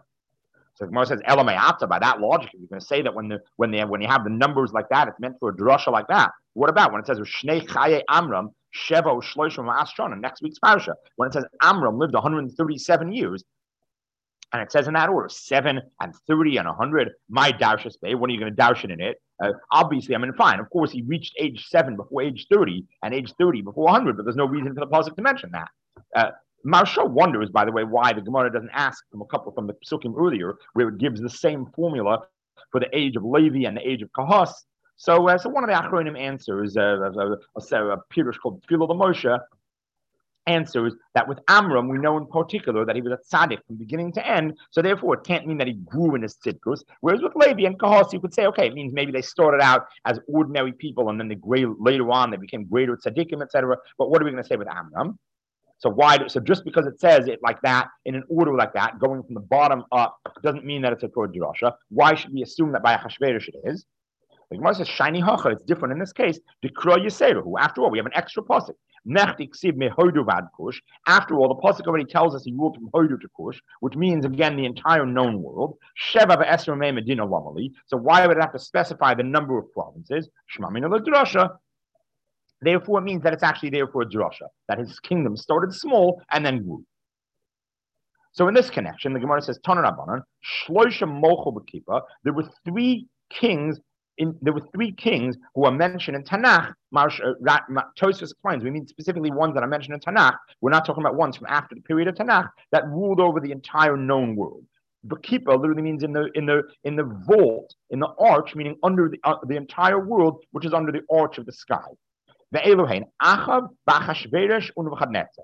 So Gemara says, Elamayata, by that logic, you're going to say that when you have the numbers like that, it's meant for a drasha like that. What about when it says Shnei Chaye Amram, Sheva Shloshim Astrona, next week's parasha, when it says Amram lived 137 years, and it says in that order, 7 and 30 and 100, my Darshas Bay, what are you going to darshan in it? Obviously, I mean, fine, of course, he reached age 7 before age 30, and age 30 before 100, but there's no reason for the pasuk to mention that. Maharsha wonders, by the way, why the Gemara doesn't ask from a couple from the Psukim earlier, where it gives the same formula for the age of Levi and the age of Kahas. So one of the Achronim answers, a Pirush called Philo the Moshe, answers that with Amram, we know in particular that he was a tzaddik from beginning to end, so therefore it can't mean that he grew in his tzidkus. Whereas with Levi and Kahas, you could say, okay, it means maybe they started out as ordinary people and then later on they became greater tzaddikim, etc. But what are we going to say with Amram? So just because it says it like that, in an order like that, going from the bottom up, doesn't mean that it's a Torah Drasha. Why should we assume that by Achashverosh it is? The Gemara says, Shiny Hacha, it's different in this case. Dekra Yisera, who after all, we have an extra pasuk. Nechti Ksiv Mehodu Vad Kush. After all, the pasuk already tells us he ruled from Hodu to Kush, which means, again, the entire known world. Sheva Ve'esra Me Medina Lamali. So why would it have to specify the number of provinces? Shema Mina L'Drasha. Therefore, it means that it's actually there for a drasha, that his kingdom started small and then grew. So in this connection, the Gemara says, Tanan Rabbanan, Shloisha Mocho B'Kippah, there were 3 kings who are mentioned in Tanakh. Tosfos explains, we mean specifically ones that are mentioned in Tanakh. We're not talking about ones from after the period of Tanakh that ruled over the entire known world. B'Kippah literally means in the vault, in the arch, meaning under the entire world, which is under the arch of the sky. The Elohein, Achav, Bachashverosh, and Nebuchadnezzar.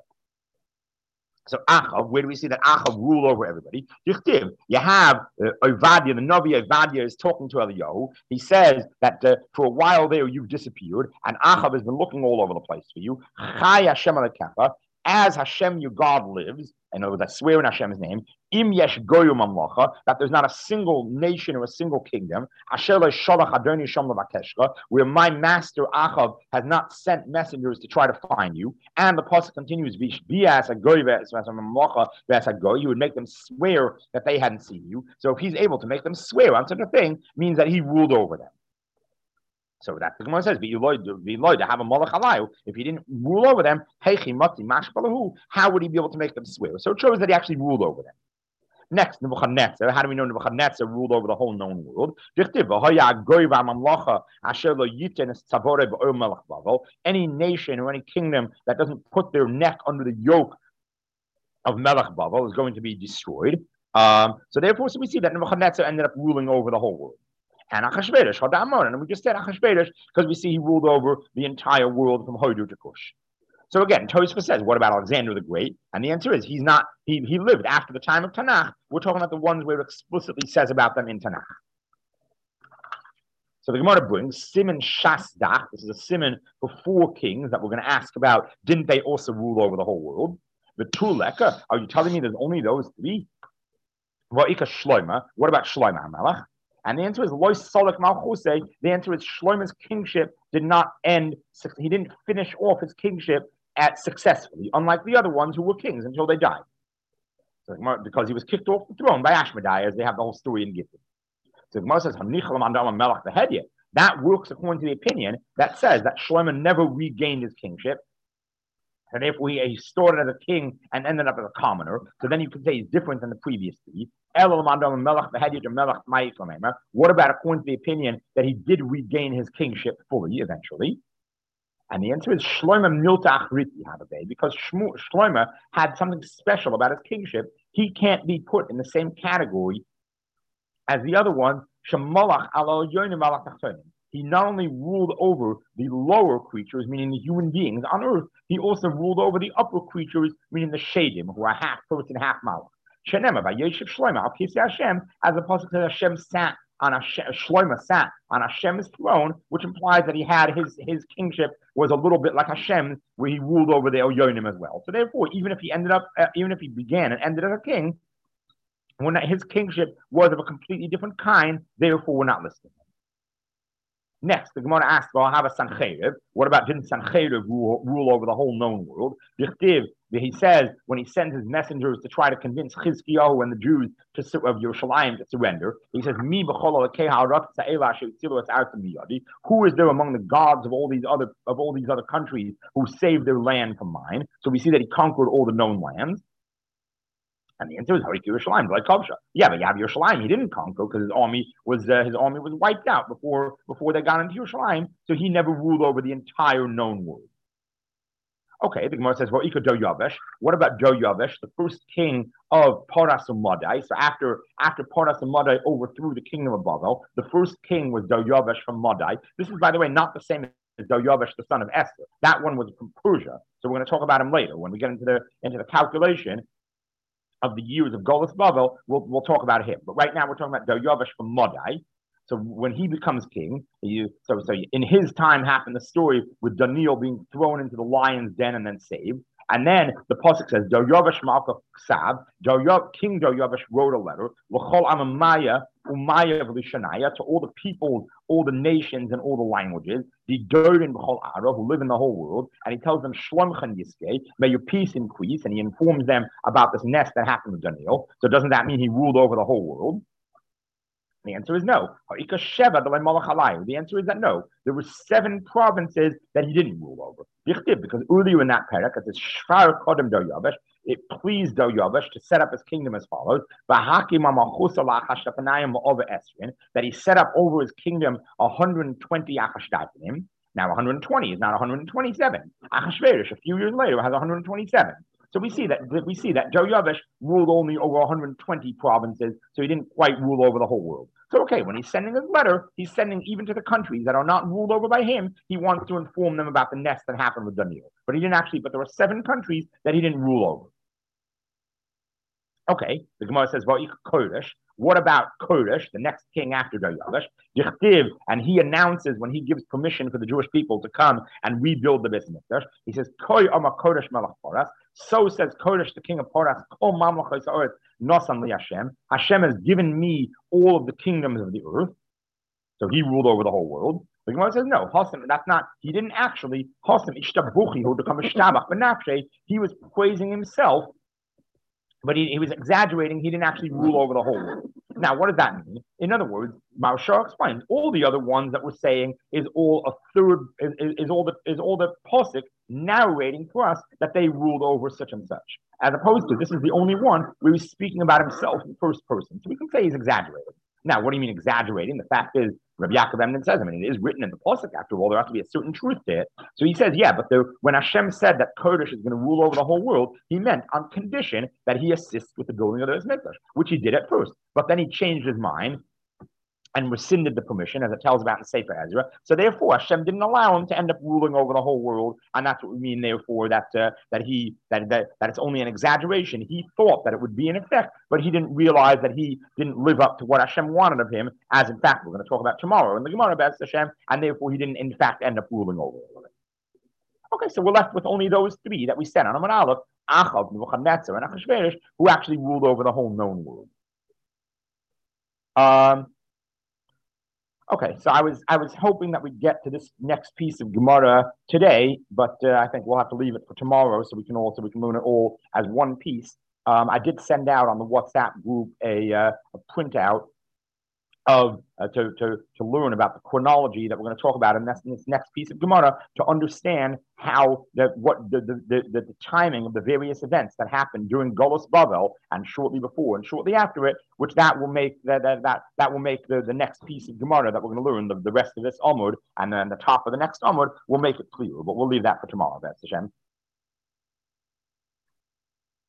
So Achav, where do we see that Achav ruled over everybody? You have Ovadia, the Navi Ovadia is talking to Eliyahu. He says that for a while there you've disappeared, and Achav has been looking all over the place for you. Chai Hashem Alekecha, as Hashem your God lives, in other words, I swear in Hashem's name, Im yesh goyim mamlacha, that there's not a single nation or a single kingdom, Asher lo shalach Adoni Sham levakeshcha, where my master Achav has not sent messengers to try to find you. And the pasuk continues, Vishbias agoy mamlacha ve'as agoy, you would make them swear that they hadn't seen you. So if he's able to make them swear on such a thing, means that he ruled over them. So that the Gemara says, to have a malach alayu, if he didn't rule over them, how would he be able to make them swear? So it shows that he actually ruled over them. Next, Nebuchadnezzar. How do we know Nebuchadnezzar ruled over the whole known world? Any nation or any kingdom that doesn't put their neck under the yoke of Melech Bavel is going to be destroyed. So we see that Nebuchadnezzar ended up ruling over the whole world. And Achashverosh, Hadamon, and we just said Achashverosh because we see he ruled over the entire world from Hodu to Kush. So again, Tosfos says, what about Alexander the Great? And the answer is, he lived after the time of Tanakh. We're talking about the ones where it explicitly says about them in Tanakh. So the Gemara brings Siman Shasdach. This is a Siman for 4 kings that we're going to ask about. Didn't they also rule over the whole world? The Tuleka, are you telling me there's only those 3? Va'ika Shloima. What about Shloima HaMelech? And the answer is Lois Solek Malchusei. The answer is Shloima's kingship did not end. He didn't finish off his kingship successfully, unlike the other ones who were kings until they died. So, because he was kicked off the throne by Ashmedai, as they have the whole story in Gittin. So the Gemara says that works according to the opinion that says that Shlomo never regained his kingship. And if he started as a king and ended up as a commoner, so then you could say he's different than the previous 3. What about according to the opinion that he did regain his kingship fully eventually? And the answer is Shlomo Milta Achriti Hababay, because Shlomo had something special about his kingship. he can't be put in the same category as the other one. He not only ruled over the lower creatures, meaning the human beings on earth, he also ruled over the upper creatures, meaning the Shadim, who are half person, half Malach. Shenema by Yeshiv Shlomo, al Kisei Hashem, as opposed to Hashem sat on Shlomo sat on Hashem's throne, which implies that he had his kingship was a little bit like Hashem, where he ruled over the Elyonim as well. So therefore, even if he began and ended as a king, when his kingship was of a completely different kind, therefore we're not listing him. Next, the Gemara asks, well, I have a Sancheriv. What about didn't Sancheriv rule over the whole known world? He says when he sends his messengers to try to convince Chizkiyahu and the Jews of Yerushalayim to surrender, he says, who is there among the gods of all these other countries who saved their land from mine? So we see that he conquered all the known lands. And the answer is Harik Yerushalayim, like Kavsha. Yeah, but you have Yerushalayim. He didn't conquer because his army was wiped out before they got into Yerushalayim. So he never ruled over the entire known world. Okay, the Gemara says, well, Ika Do Yavesh. What about Do Yavesh, the first king of Paras and Madai? So after Paras and Madai overthrew the kingdom of Babel, the first king was Do Yavesh from Madai. This is, by the way, not the same as Do Yavesh, the son of Esther. That one was from Persia. So we're going to talk about him later when we get into the calculation of the years of Golus Babel. We'll talk about him. But right now we're talking about Do Yavesh from Madai. So when he becomes king, so in his time happened the story with Daniel being thrown into the lion's den and then saved. And then the pasuk says, Do Yavesh Malka Ksav, King Do Yavesh wrote a letter, L'chol Amamaya Umaya V'Lishanaya, to all the peoples, all the nations, and all the languages, the Dorin B'chol Ara, who live in the whole world, and he tells them, Shlomchan Yiskei, may your peace increase, and he informs them about this nest that happened with Daniel. So doesn't that mean he ruled over the whole world? The answer is no. The answer is that no. There were 7 provinces that he didn't rule over. Because earlier in that parak, it says, Shvar Kodem Do Yavesh, it pleased Do Yavesh to set up his kingdom as follows. That he set up over his kingdom 120 Achashdatim. Now 120 is not 127. Achashverosh, a few years later, has 127. So we see that Do Yavesh ruled only over 120 provinces, so he didn't quite rule over the whole world. So okay, when he's sending his letter, he's sending even to the countries that are not ruled over by him. He wants to inform them about the nest that happened with Daniel. But there were 7 countries that he didn't rule over. Okay, the Gemara says, well, Kodesh. What about Kodesh, the next king after Do Yavesh? And he announces when he gives permission for the Jewish people to come and rebuild the Beis Mikdash. He says, Koi Amar Kodesh Melech Paras. So says Kodesh, the king of Paras, Kol Mamlechos Haaretz Nosan Li Hashem. Hashem has given me all of the kingdoms of the earth. So he ruled over the whole world. The Gemara says, no, that's not, he didn't actually, he was praising himself, but he was exaggerating. He didn't actually rule over the whole world. Now, what does that mean? In other words, Maharsha explains all the other ones that we're saying is all a third, is all the posik narrating for us that they ruled over such and such, as opposed to this is the only one where he's speaking about himself in first person. So we can say he's exaggerating. Now, what do you mean exaggerating? The fact is, Rabbi Yaakov Emden says, it is written in the pasuk. After all, there has to be a certain truth to it. So he says, yeah, but when Hashem said that Kodesh is going to rule over the whole world, he meant on condition that he assists with the building of the Beis Mikdash, which he did at first. But then he changed his mind and rescinded the permission, as it tells about in Sefer Ezra. So therefore, Hashem didn't allow him to end up ruling over the whole world, and that's what we mean. Therefore, that it's only an exaggeration. He thought that it would be in effect, but he didn't realize that he didn't live up to what Hashem wanted of him. As in fact, we're going to talk about tomorrow in the Gemara about Hashem, and therefore he didn't in fact end up ruling over it. Okay, so we're left with only those 3 that we said on Amar Aleph, Achav, Nebuchadnezzar, and Achashverosh, who actually ruled over the whole known world. Okay, so I was hoping that we'd get to this next piece of Gemara today, but I think we'll have to leave it for tomorrow so we can learn it all as one piece. I did send out on the WhatsApp group a printout of to learn about the chronology that we're going to talk about in this next piece of Gemara, to understand how the timing of the various events that happened during Golus Bavel and shortly before and shortly after it, which that will make that will make the next piece of Gemara that we're going to learn the rest of this Amud, and then the top of the next Amud will make it clearer. But we'll leave that for tomorrow. That's Hashem.